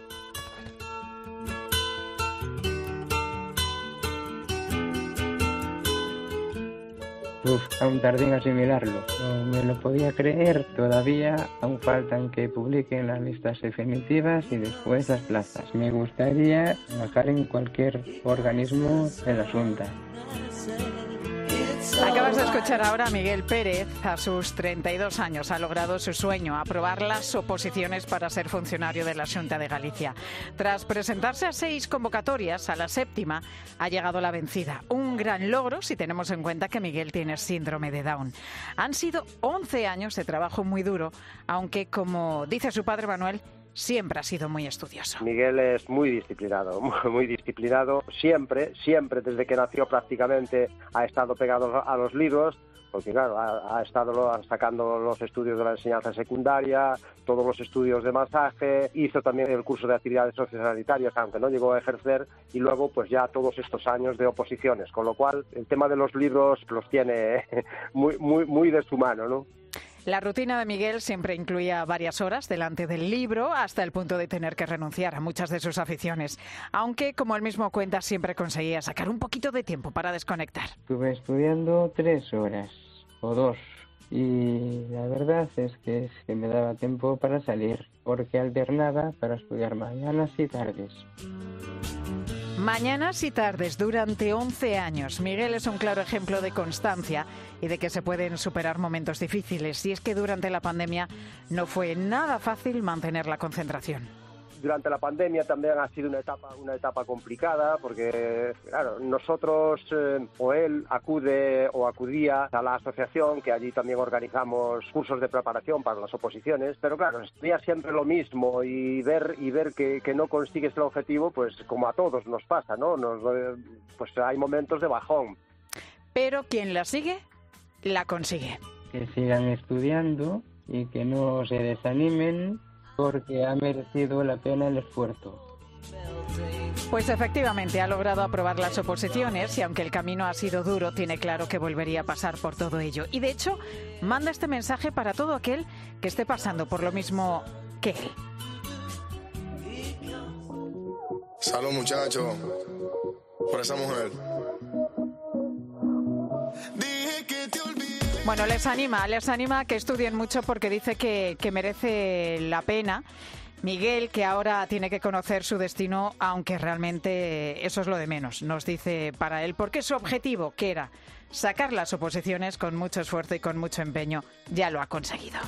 Aún tardé en asimilarlo. No me lo podía creer. Todavía aún faltan que publiquen las listas definitivas y después las plazas. Me gustaría trabajar en cualquier organismo de la Junta. Acabas de escuchar ahora a Miguel Pérez. A sus 32 años ha logrado su sueño, aprobar las oposiciones para ser funcionario de la Xunta de Galicia. Tras presentarse a 6 convocatorias, a la 7ª ha llegado la vencida. Un gran logro si tenemos en cuenta que Miguel tiene síndrome de Down. Han sido 11 años de trabajo muy duro, aunque, como dice su padre Manuel, siempre ha sido muy estudioso. Miguel es muy disciplinado, siempre, desde que nació prácticamente ha estado pegado a los libros, porque claro, ha estado sacando los estudios de la enseñanza secundaria, todos los estudios de masaje, hizo también el curso de actividades sociosanitarias, aunque no llegó a ejercer, y luego pues ya todos estos años de oposiciones, con lo cual el tema de los libros los tiene muy de su mano, ¿no? La rutina de Miguel siempre incluía varias horas delante del libro, hasta el punto de tener que renunciar a muchas de sus aficiones. Aunque, como él mismo cuenta, siempre conseguía sacar un poquito de tiempo para desconectar. Estuve estudiando 3 horas o 2 y la verdad es que me daba tiempo para salir, porque alternaba para estudiar mañanas y tardes. Mañanas y tardes durante 11 años. Miguel es un claro ejemplo de constancia y de que se pueden superar momentos difíciles. Y es que durante la pandemia no fue nada fácil mantener la concentración. Durante la pandemia también ha sido una etapa complicada, porque claro, nosotros o él acudía a la asociación, que allí también organizamos cursos de preparación para las oposiciones, pero claro, sería siempre lo mismo y ver que no consigues el objetivo, pues como a todos nos pasa, ¿no? Pues hay momentos de bajón. Pero quien la sigue, la consigue. Que sigan estudiando y que no se desanimen, porque ha merecido la pena el esfuerzo. Pues efectivamente ha logrado aprobar las oposiciones y aunque el camino ha sido duro, tiene claro que volvería a pasar por todo ello. Y de hecho, manda este mensaje para todo aquel que esté pasando por lo mismo que él. Salud, muchachos, por esa mujer. Bueno, les anima a que estudien mucho porque dice que merece la pena. Miguel, que ahora tiene que conocer su destino, aunque realmente eso es lo de menos, nos dice para él, porque su objetivo, que era sacar las oposiciones con mucho esfuerzo y con mucho empeño, ya lo ha conseguido.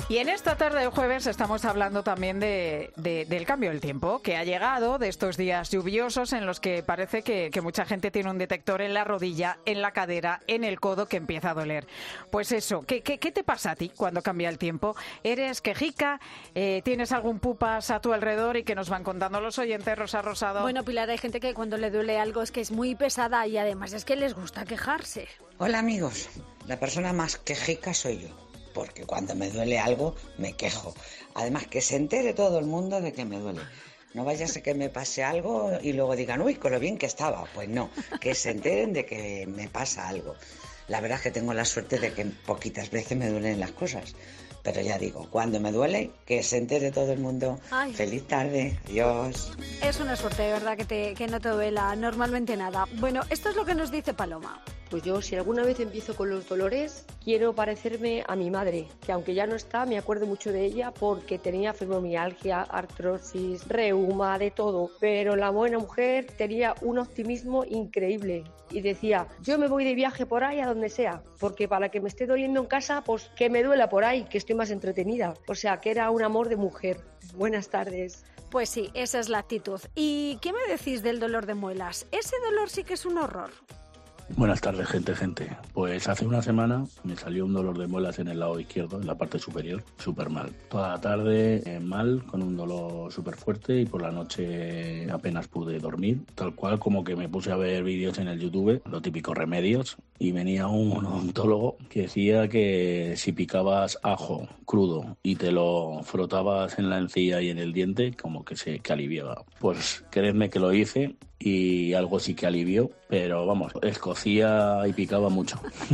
Y en esta tarde de jueves estamos hablando también del cambio del tiempo que ha llegado, de estos días lluviosos en los que parece que mucha gente tiene un detector en la rodilla, en la cadera, en el codo que empieza a doler. Pues eso, ¿qué te pasa a ti cuando cambia el tiempo? ¿Eres quejica? ¿Tienes algún pupas a tu alrededor y que nos van contando los oyentes, Rosa Rosado? Bueno, Pilar, hay gente que cuando le duele algo es que es muy pesada y además es que les gusta quejarse. Hola amigos, la persona más quejica soy yo. Porque cuando me duele algo, me quejo. Además, que se entere todo el mundo de que me duele. No vaya a ser que me pase algo y luego digan, uy, con lo bien que estaba. Pues no, que se enteren de que me pasa algo. La verdad es que tengo la suerte de que poquitas veces me duelen las cosas. Pero ya digo, cuando me duele, que se entere todo el mundo. Ay. Feliz tarde, adiós. Es una suerte, de verdad, que no te duela normalmente nada. Bueno, esto es lo que nos dice Paloma. Pues yo, si alguna vez empiezo con los dolores, quiero parecerme a mi madre, que aunque ya no está, me acuerdo mucho de ella porque tenía fibromialgia, artrosis, reuma, de todo. Pero la buena mujer tenía un optimismo increíble y decía, yo me voy de viaje por ahí a donde sea, porque para que me esté doliendo en casa, pues que me duela por ahí, que estoy más entretenida. O sea, que era un amor de mujer. Buenas tardes. Pues sí, esa es la actitud. ¿Y qué me decís del dolor de muelas? Ese dolor sí que es un horror. Buenas tardes, gente. Pues hace una semana me salió un dolor de muelas en el lado izquierdo, en la parte superior, súper mal. Toda la tarde mal, con un dolor súper fuerte y por la noche apenas pude dormir. Tal cual como que me puse a ver vídeos en el YouTube, los típicos remedios, y venía un odontólogo que decía que si picabas ajo crudo y te lo frotabas en la encía y en el diente, como que aliviaba. Pues creedme que lo hice y algo sí que alivió, pero vamos, escocía y picaba mucho.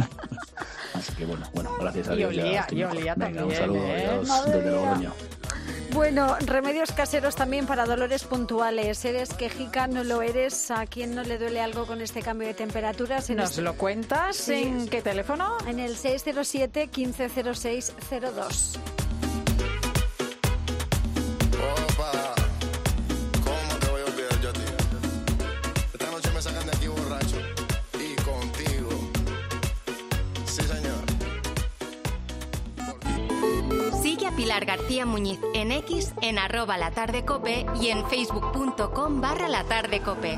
Así que bueno, gracias a Dios. Y olía también. Un saludo, adiós, desde Logroño. Bueno, remedios caseros también para dolores puntuales. ¿Eres quejica? ¿No lo eres? ¿A quién no le duele algo con este cambio de temperaturas? ¿Nos lo cuentas? Sí. ¿En qué teléfono? En el 607 150602. Sigue a Pilar García Muñiz en X, en @latardecope y en facebook.com/latardecope.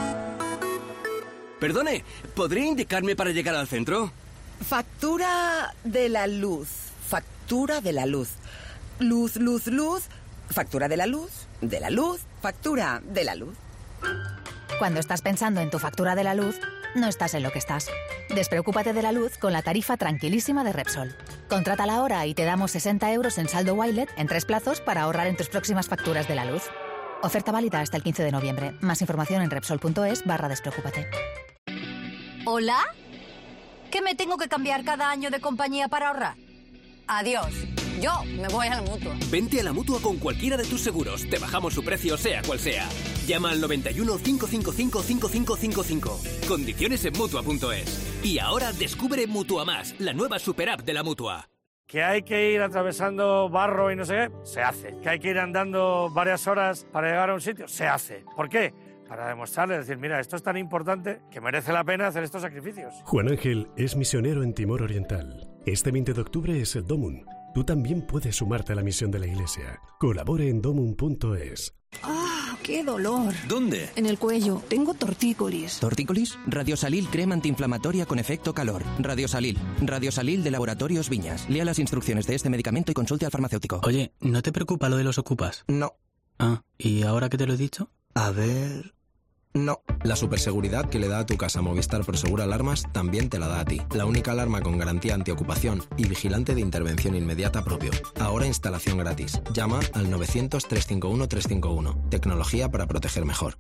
Perdone, ¿podría indicarme para llegar al centro? Factura de la luz. Factura de la luz. Luz. Factura de la luz. De la luz. Factura de la luz. Cuando estás pensando en tu factura de la luz, no estás en lo que estás. Despreocúpate de la luz con la tarifa tranquilísima de Repsol. Contrátala ahora y te damos 60 euros en saldo Wilet en 3 plazos para ahorrar en tus próximas facturas de la luz. Oferta válida hasta el 15 de noviembre. Más información en Repsol.es/despreocúpate. ¿Hola? ¿Que me tengo que cambiar cada año de compañía para ahorrar? Adiós. Yo me voy a la Mutua. Vente a la Mutua con cualquiera de tus seguros. Te bajamos su precio, sea cual sea. Llama al 91 555 5555. Condiciones en Mutua.es. Y ahora descubre Mutua Más, la nueva super app de la Mutua. Que hay que ir atravesando barro y no sé qué, se hace. Que hay que ir andando varias horas para llegar a un sitio, se hace. ¿Por qué? Para demostrarle, decir, mira, esto es tan importante que merece la pena hacer estos sacrificios. Juan Ángel es misionero en Timor Oriental. Este 20 de octubre es el Domun. Tú también puedes sumarte a la misión de la Iglesia. Colabore en domun.es. ¡Ah, qué dolor! ¿Dónde? En el cuello. Tengo tortícolis. ¿Tortícolis? Radiosalil crema antiinflamatoria con efecto calor. Radiosalil. Radiosalil de Laboratorios Viñas. Lea las instrucciones de este medicamento y consulte al farmacéutico. Oye, ¿no te preocupa lo de los ocupas? No. Ah, ¿y ahora que te lo he dicho? A ver... No. La superseguridad que le da a tu casa Movistar Prosegur Alarmas también te la da a ti. La única alarma con garantía antiocupación y vigilante de intervención inmediata propio. Ahora instalación gratis. Llama al 900-351-351. Tecnología para proteger mejor.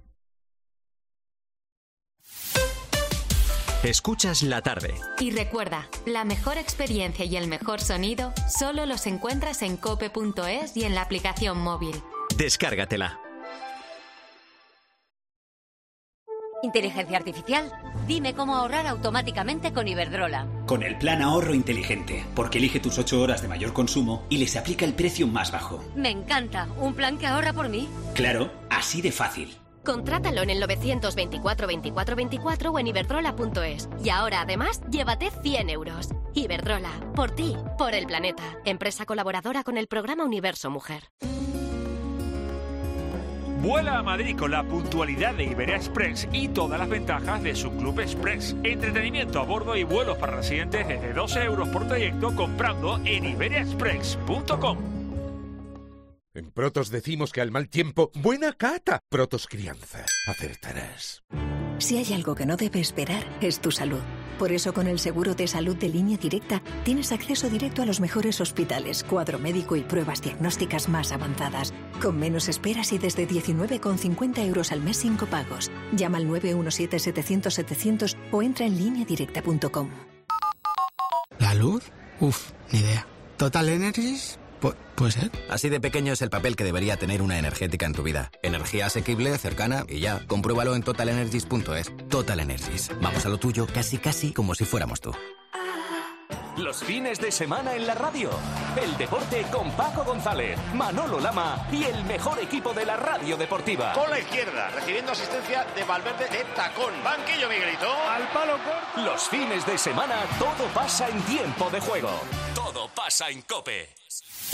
Escuchas la tarde. Y recuerda, la mejor experiencia y el mejor sonido solo los encuentras en cope.es y en la aplicación móvil. Descárgatela. Inteligencia artificial. Dime cómo ahorrar automáticamente con Iberdrola. Con el plan ahorro inteligente, porque elige tus 8 horas de mayor consumo y les aplica el precio más bajo. Me encanta. ¿Un plan que ahorra por mí? Claro, así de fácil. Contrátalo en el 924 24 24 o en iberdrola.es. Y ahora, además, llévate 100 euros. Iberdrola, por ti, por el planeta. Empresa colaboradora con el programa Universo Mujer. Vuela a Madrid con la puntualidad de Iberia Express y todas las ventajas de su Club Express. Entretenimiento a bordo y vuelos para residentes desde 12 euros por trayecto comprando en iberiaexpress.com. En Protos decimos que al mal tiempo, buena cata. Protos Crianza, acertarás. Si hay algo que no debe esperar, es tu salud. Por eso con el seguro de salud de Línea Directa tienes acceso directo a los mejores hospitales, cuadro médico y pruebas diagnósticas más avanzadas, con menos esperas y desde 19,50 euros al mes sin copagos. Llama al 917-700-700 o entra en lineadirecta.com. ¿La luz? Uf, ni idea. ¿Total Energies? ¿Puede ser? Así de pequeño es el papel que debería tener una energética en tu vida. Energía asequible, cercana y ya. Compruébalo en totalenergies.es. Total Energies. Vamos a lo tuyo casi como si fuéramos tú. Los fines de semana en la radio. El deporte con Paco González, Manolo Lama y el mejor equipo de la radio deportiva. Con la izquierda, recibiendo asistencia de Valverde de tacón. Banquillo, Miguelito. Al palo corto. Los fines de semana todo pasa en tiempo de juego. Todo pasa en COPE.